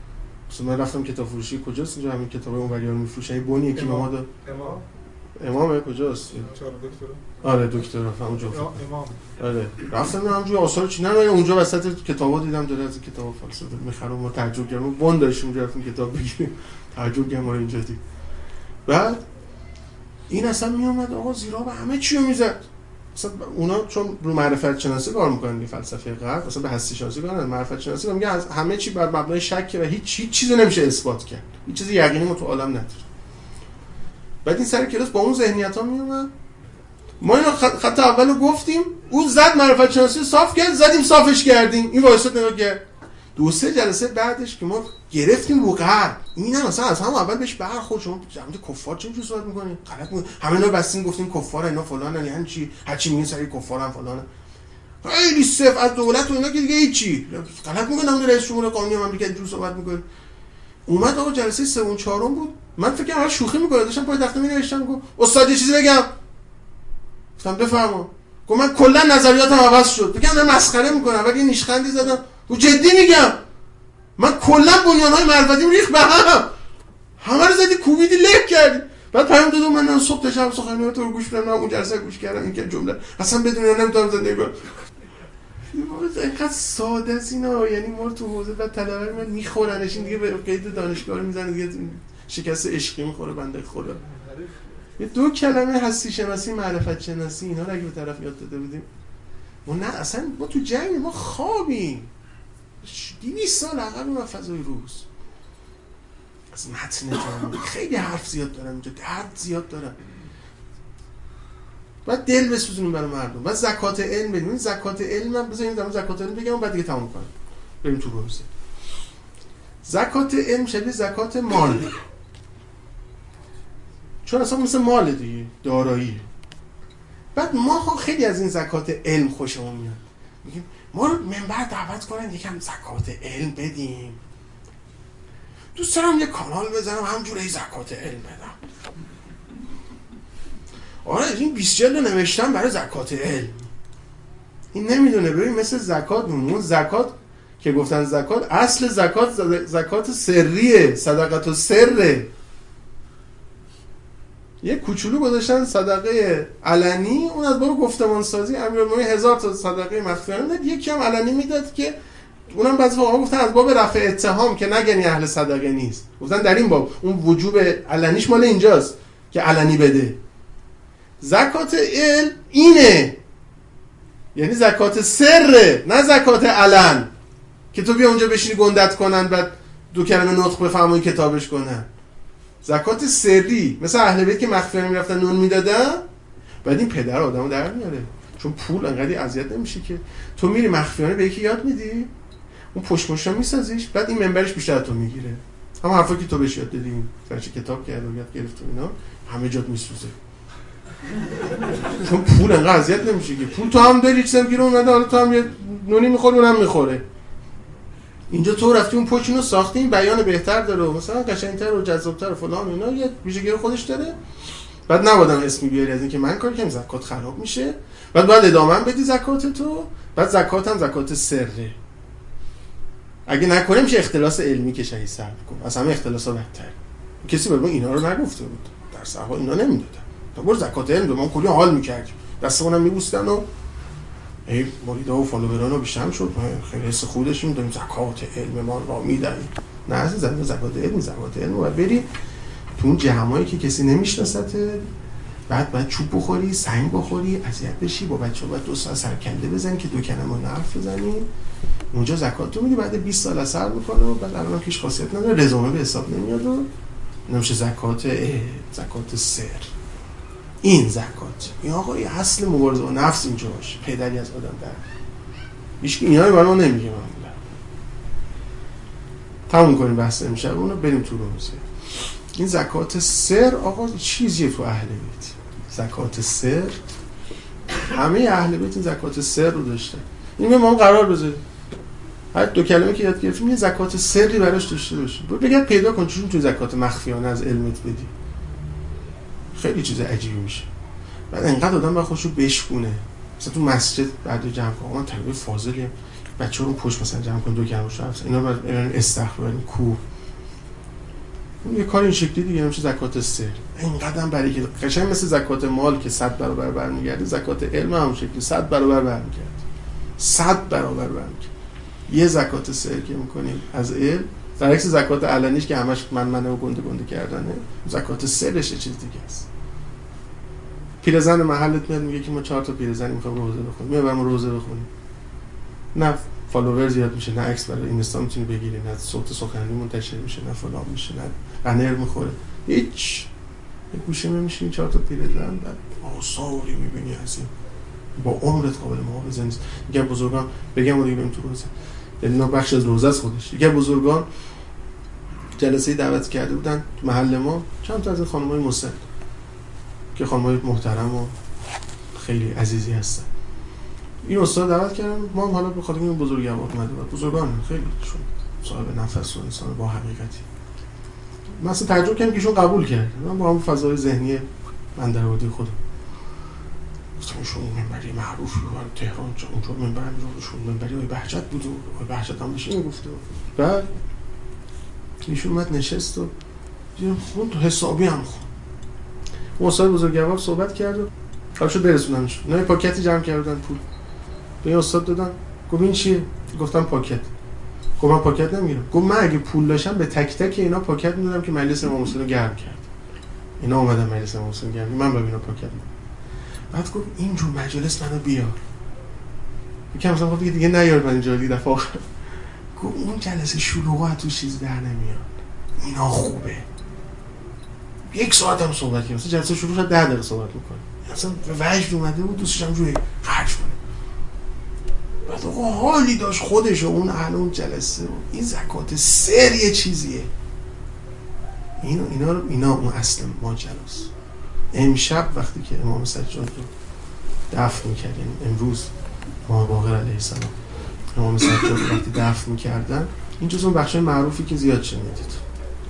مثلا من رفتم کتاب فروشی کجاست اینجا همین کتابای اونوریا رو میفروشن بونی یکی به ما داد امام کجاست آره دکترا اونجا امام آره رفتم همونجوری آثار چینی رو اونجا وسط کتابا دیدم داره از کتاب فلسفه میخرم ما تعجب کردم بون داشتیم اونجا رفتیم کتاب بگیریم تعجب کردم ما اینجا دید بعد این اصلا میومد آقا زیرا به همه چی رو میزد مثلا اونا چون رو معرفت شناسی کار میکنن فلسفه غرب مثلا به هستی شناسی کار ندارن معرفت شناسی میگه از همه چی بر مبنای شک و هیچ چیزی نمیشه اثبات کرد هیچ چیز یقینی ما تو عالم نداره بعد این سر کلاس با اون ذهنیت‌ها میومد ما اینو خط اولو گفتیم اون زد معرفت شناسی صاف کرد زدیم صافش کردیم این وایساد نگاه کرد دو سه جلسه بعدش که ما گرفتیم رو غرب این هم مثلا از همون اول بهش برخورد شما جمعیت کفار چه جوری صحبت می‌کنین غلط می‌کنین همه اینا بستین گفتیم کفار اینا فلانن یعنی چی هر چی میگین سری کفارن فلانن خیلی صفر از دولت و اینا که دیگه هیچی غلط می‌کنن رئیس جمهور قانونی آمریکا اینجوری صحبت می‌کنه اومد آقا جلسه سوم چهارم بود من فکر کردم شوخی می‌کنه داشتم پای دفتر می‌نوشتم گفت استاد یه چیزی بگم گفتم بفرما گفت من کلا نظریاتم عوض شد بگم من مسخره می‌کنم ولی نیشخندی زدم تو جدی میگم من کلا بنیان‌های معرفتیم ریخت به هم همه رو زدی کوبیدی له کردی بعد پیام دادم من صبح تا شب سخنرانی تو رو گوش بدم اون جلسه گوش کردم این که جمله اصلا بدون نمیتونم زندگی کنم اینقدر ساده است اینا یعنی ما تو حوزه و طلبه من میخورنش این دیگه به قید دانشگاه میزنه دیگه شکست عشقی میخوره بنده خدا یه دو کلمه هستی شناسی معرفت شناسی اینا رو اگه به طرف یاد داده بودیم ما نه اصلا ما تو جنگ ما خوابیم 200 سال عقب ما فضای روز از متن جامعه خیلی حرف زیاد دارم اینجا درد زیاد دارم بعد دل بسوزونیم برای مردم بعد زکات علم بدیم زکات علم هم بذارید در زکات علم بگم بعد دیگه تموم کنم بریم تو روزه زکات علم شبیه زکات مال چون اصلا مثل مال دیگه دارایی بعد ما ها خیلی از این زکات علم خوشمون میاد میگیم ما رو منبر دعوت کنن یکم زکات علم بدیم دوست دارم یه کانال بزنم همجوری زکات علم بدم آره این 20 جلد نوشتم برای زکات علم این نمیدونه ببین مثل زکات اون زکات که گفتن زکات اصل زکات سریه صدقه السر یه کوچولو گذاشتن صدقه علنی اون از باب گفتمان سازی امیرالمومنین 1000 تا صدقه مخفیانه داد یکی هم علنی میداد که اونم بعضی فقها گفتن از باب رفع اتهام که نگنی اهل صدقه نیست گفتن در این باب اون وجوب علنیش مال اینجاست که علنی بده زکات علم اینه یعنی زکات سره نه زکات علن که تو بیا اونجا بشینی گندت کنن بعد دو کلمه نطق بفهمون کتابش کنن زکات سری مثل اهل بیت که مخفیانه میرفتن نون میدادن بعد این پدر آدمو در میاره چون پول انقدر اذیت نمیشه که تو میری مخفیانه به یکی یاد میدی اون پشت مشتا میسازیش بعد این منبرش بیشتر تو میگیره هم حرفا که تو بهش یاد دادی فرش کتاب کرد و یاد گرفت و اینا همه جات میسوزه چون پول انقدر اذیت نمیشه که پول تو هم داری چیزام گیره اومده حالا تو هم یه نونی میخوری اونم میخوره اینجا تو رفتی اون پوچینو ساختی این بیان بهتر داره مثلا قشنگتر و جذابتر و فلان اینا یه ویژگی خودش داره بعد نبودم اسمی بیاری از اینکه من کار کنم زکات خراب میشه بعد ادامه بدی زکات تو بعد زکات هم زکات سره اگه نکنیم میشه اختلاس علمی که شهید سر میکنه از همه اختلاسا بدتر کسی به ما اینا رو نگفته بود در صحوا اینا نمیدادن تا برو زکات علم ما کلی حال میکردیم دستمونم میبوستن و ای مریدا و فالوورانو بیشتر شد خیلی حس خودشون داریم زکات علم ما را میدهیم نه عزیزم زکات علم و بری تو اون جهمایی که کسی نمیشناسته بعد چوب بخوری سنگ بخوری اذیت بشی با بچه‌ها بعد 2 ساعت سرکنده بزنی که 2 کلمه حرف بزنی اونجا زکات تو میدی بعد 20 سال اثر میکنه و بعد الان کیش خاصیت نداره رزومه به حساب نمیاد و نمیشه زکات سر این زکات این آقا این اصل مبارزه با نفس اینجا باشه پدری از آدم در هیچ کی اینا رو برام نمیگه معمولا تموم کنیم بحث امشب اونو بریم تو روزه این زکات سر آقا چیزیه تو اهل بیت زکات سر همه اهل بیت این زکات سر رو داشتن این به ما قرار بذارید هر 2 کلمه که یاد گرفتیم یه زکات سری براش داشته باشیم بگید پیدا کن چون تو زکات مخفیانه از علمت بدی خیلی چیز عجیبی میشه بعد انقدر آدم باید خودشو بشکونه مثلا تو مسجد بعد جمع کنم من طلبه فاضلیم بچه‌ها رو پشت مثلا جمع کن 2 کلمه شو اینا بعد استخر بریم کو یه کار این شکلی دیگه نمیشه زکات سر. اینقدر برای که قشنگ مثل زکات مال که 100 برابر برمیگرده، زکات علم هم شکلی 100 برابر برمیگرده. 100 برابر برمیگرده. یه زکات سر که میکنیم از علم، در عکس زکات علنیش که همش من و گنده کردنه، زکات سرش چیز دیگه است. پیرزن محلت میاد میگه که ما 4 تا پیرزن میخوام روزه بخونیم، میبرم روزه بخونیم. نه فالوور زیاد میشه، نه عکس برای اینستا میتونی بگیری، نه صوت سخنرانی منتشر میشه، نه فلان میشه، نه بنر میخوره، هیچ. یه گوشه میشینی 4 تا پیرزن بعد آثاری میبینی از این با عمرت قابل محافظه نیست. میگه بزرگان بگم و دیگه بریم تو روزه، یعنی بخش از روزه است خودش. یه بزرگان جلسه دعوت کرده بودن تو محل ما، چند تا از این خانم‌های مسن که خانم‌های محترم و خیلی عزیزی هستن. این استاد دعوت کردن، ما هم حالا به خاطر این بزرگوار اومده بود. بزرگان خیلی شون صاحب نفس و انسان با حقیقتی. مثلا تعجب کردم که ایشون قبول کرد. من با هم فضای ذهنی من در آورده خودم. ایشون منبری معروفی بود تهران، اونجا منبر میذاشون، منبری آقای بهجت بود و آقای بهجت هم بهش میگفت. بعد ایشون اومد نشست و خوند تو حسابی هم خوند. استاد بزرگوار صحبت کرد و قرار شد برسوننش. نه پاکتی جمع کردن پول. به استاد دادن. گفت این چیه؟ گفتم پاکت. گفت من پاکت نمیگیرم. گفت من اگه پول داشتم به تک تک اینا پاکت میدادم که مجلس امام حسین رو گرم کرد. اینا اومدن مجلس امام حسین گرم، من ببینم پاکت میدم. بعد گفت اینجور مجلس منو بیار. یکم مثلا گفت دیگه نیار من اینجا دیگه دفعه آخر. گفت اون جلسه شلوغه تو چیز در نمیاد. اینا خوبه. 1 ساعت هم صحبت کردیم. جلسه شروع شد 10 دقیقه صحبت می‌کنه. اصلا به وجد اومده بود دوستش هم جوری خرج کنه. بعد آقا حالی داشت خودش و اون اهل اون جلسه. این زکات سر یه چیزیه. اینا اون اصل ماجراست. امشب وقتی که امام سجاد رو دفن می‌کردن، امروز امام باقر علیه السلام امام سجاد رو وقتی دفن می‌کردن، این جزء اون بخشای معروفی که زیاد شنیدید.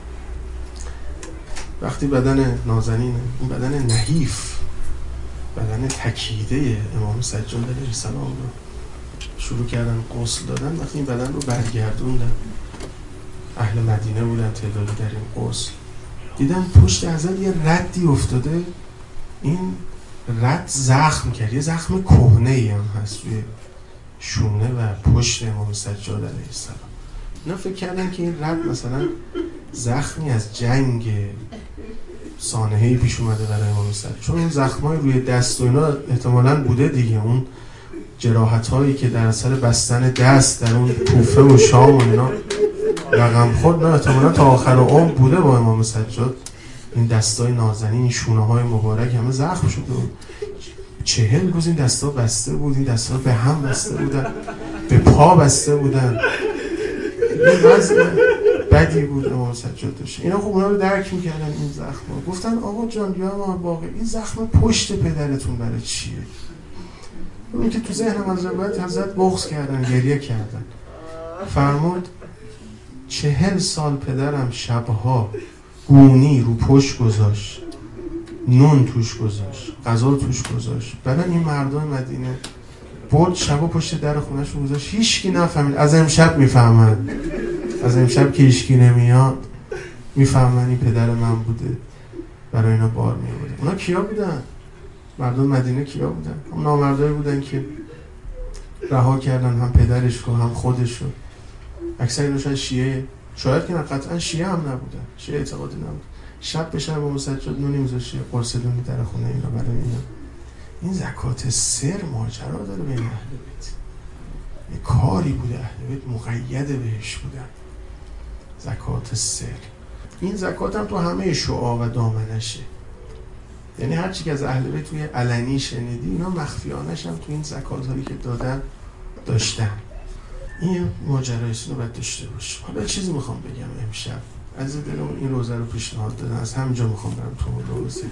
وقتی بدن نازنین، این بدن نحیف، بدن تکیده امام سجاد علیه السلام رو شروع کردن غسل دادن، وقتی این بدن رو برگردوندن، اهل مدینه بودن تعدادی در این غسل، دیدن پشت حضرت یه ردی افتاده، این رد زخم کرد، یه زخم کهنه‌ای هم هست توی شونه و پشت امام سجاد علیه السلام. اینا فکر کردن که این رد مثلا زخمی از جنگ سانحه‌ای پیش اومده برای امام سجاد، چون این زخمای روی دست و اینا احتمالاً بوده دیگه، اون جراحت‌هایی که در اثر بستن دست در اون کوفه و شام و اینا رقم خورد، نه احتمالاً تا آخر عمر بوده با امام سجاد. این دستای نازنین، این شونه‌های مبارک همه زخم شده بود. 40 روز این دستا بسته بود، این دستا به هم بسته بودن، به پا بسته بودن. این وضع بدی بود امام سجاد داشت. اینا خب اونا رو درک می‌کردن این زخم‌ها. گفتن آقا جان یا امام باقر، این زخم پشت پدرتون برای چیه؟ اون که تو ذهنم از روایت حضرت بغض کردن، گریه کردن. فرمود 40 سال پدرم شبها گونی رو پشت گذاشت، نون توش گذاشت، غذا توش گذاشت، برای این مردم مدینه برد شبا پشت در خونه‌ش رو گذاشت. هیچکی نفهمید. از امشب میفهمن، از امشب که هیچکی نمیاد میفهمن این پدر من بوده، برای اینا بار می‌آورده. اونا کیا بودن؟ مردم مدینه کیا بودن؟ هم نامردایی بودن که رها کردن هم پدرش رو هم خودش رو. اکثر اینا شیعه، شاید که قطعا شیعه هم نبودن، شیعه اعتقادی نبود. شب به شب امام سجاد نونی میذاشته، قرص نونی در خونه اینا برای اینا. این زکات سر ماجرا داره بین اهل بیت. یه کاری بوده اهل بیت مقید بهش بودن. زکات سر. این زکات هم تو همه شعاع و دامنشه. یعنی هر چی که از اهل بیت توی علنی شنیدی، اینا مخفیانش هم تو این زکات هایی که دادن داشتن. این ماجرایش رو باید داشته باشه. حالا چیزی میخوام بگم امشب. از دلم این روزه رو پیشنهاد دادن، از همینجا میخوام برم تو اون روزه.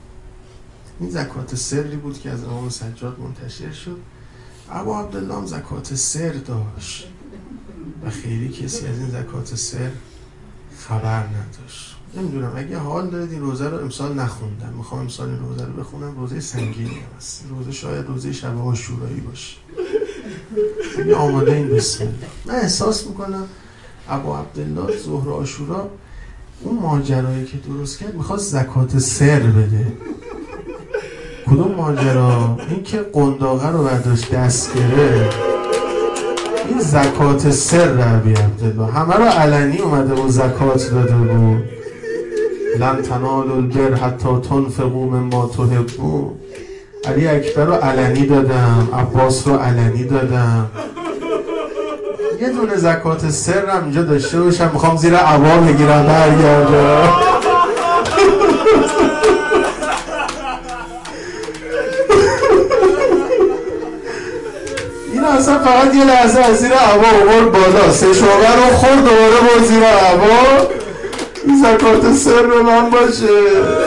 این زکات سری بود که از امام سجاد منتشر شد. ابا عبدالله هم زکات سر داشت و خیلی کسی از این زکات سر خبر نداشت. نمیدونم اگه حال دارید این روزه رو امسال نخوندم، میخوام امسال این روزه رو بخونم. روزه سنگینی هست، روزه شاید روزه شب عاشورایی باشه. اگه آماده این بسم الله. من احساس میکنم ابا عبدالله ظهر عاشورا اون ماجرایی که درست کرد میخواست زکات سر بده. کدوم ماجرا؟ این که قنداقه رو برداشت دست گرفت، این زکات سر در بیارده، همه رو علنی اومده و زکات داده بود. لن تنالوا البر حتی تنفقوا مما تحبون. علی اکبر رو علنی دادم، عباس رو علنی دادم. یه دونه زکات سر هم اینجا داشته باشم، میخوام زیر عبا بگیرم برگرده. این اصلا فقط یه لحظه از زیر عبا آورد بالا، سه شعبه رو خورد، دوباره برد زیر عبا. این زکات سر من باشه.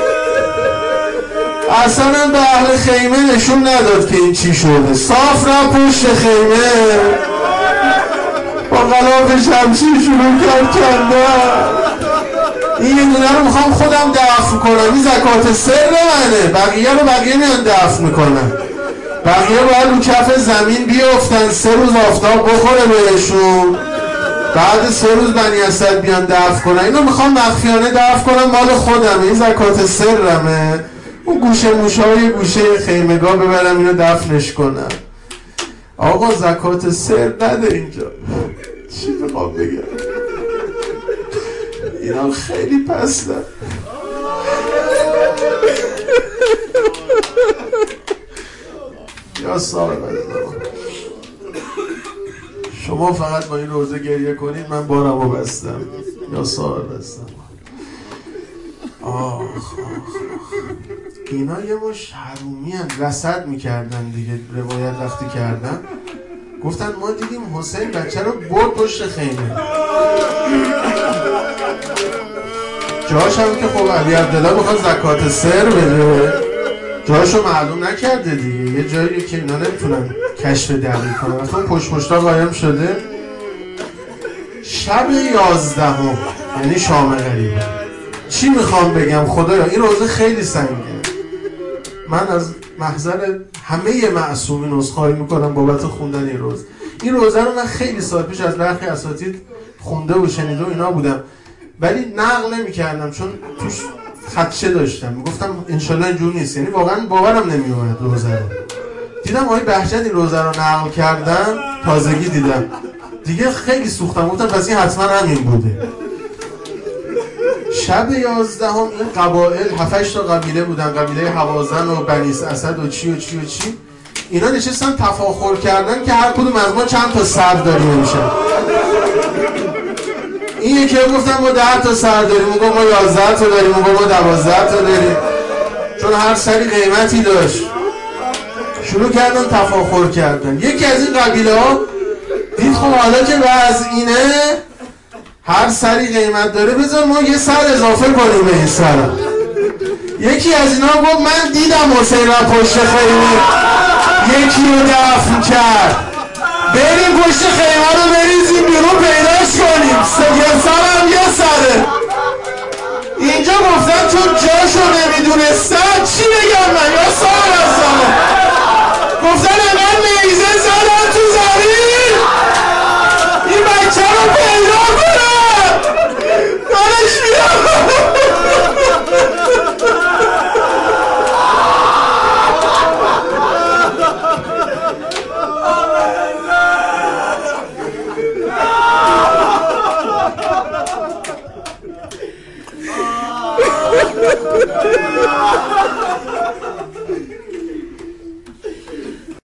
اصلا به اهل خیمه نشون نداد که این چی شده. صاف را پشت خیمه با غلاف شمشیر شروع کرد کندن. این یه دونه رو میخوام خودم دفع کنم، این زکات سر منه. بقیه رو بقیه میان دفع میکنن. بقیه باید رو کف زمین بیافتن، 3 روز آفتاب بخوره بهشون، بعد 3 روز بنی اسد بیان دفع کنن. اینو میخوام مخفیانه دفع کنم، مال خودم، این زکات سرمه. اون گوشه موشهای گوشه خیمگاه ببرم اینو دفنش کنم. آقا زکات سر نده اینجا. چی میخوام بگم؟ اینا خیلی پسته. یا صاحب شما فقط با این روزه گریه کنید، من بارمو بستم. یا صاحب بستم. آخ. اینا یه مش حرومی هم رصد میکردن دیگه. روایت وقتی کردن گفتن ما دیدیم حسین بچه رو برد پشت خیمه. جاش هم که خب علی عبدالله بخواد زکات سر بده، جاشو معلوم نکرده دیگه. یه جایی که اینا نمیتونن کشف دقیق کنن. وقتی اون پشتا قایم شده شب 11 یعنی شام غریبه. چی میخوام بگم خدایا؟ این روزه خیلی سنگه. من از محضر همه معصومین عذرخواهی میکنم بابت خوندن این روز. این روزه رو من خیلی سال پیش از برخی اساتید خونده و شنیده و اینا بودم، ولی نقل نمیکردم چون توش خدشه داشتم. میگفتم انشالله اینجور نیست، یعنی واقعا باورم نمیومد. روزه رو دیدم آقای بهجت این روزه رو نقل کردن، تازگی دیدم دیگه خیلی سوختم. گفتم پس این حتما همین بوده. شب 11 این قبایل 7-8 تا قبیله بودن، قبیله هوازن و بنی اسد و چی و چی و چی. اینا نشستن تفاخر کردن که هر کدوم از ما چند تا سر داریم امشب. این یکی گفتن ما 10 تا سر داریم، اون گفت ما 11 تا داریم، اون گفت ما 12 تا داریم، چون هر سری قیمتی داشت. شروع کردن تفاخر کردن. یکی از این قبیله ها دید خب حالا که وضعینه هر سری قیمت داره، بذار ما یه سر اضافه کنیم به این سر. یکی از اینا گفت من دیدم حسین را پشت خیمه یکی رو دفن کرد، بریم پشت خیمه رو بریزیم بیرون پیداش کنیم. یه سرم یه سره. اینجا گفتن چون جاشو نمیدونستن چی بگه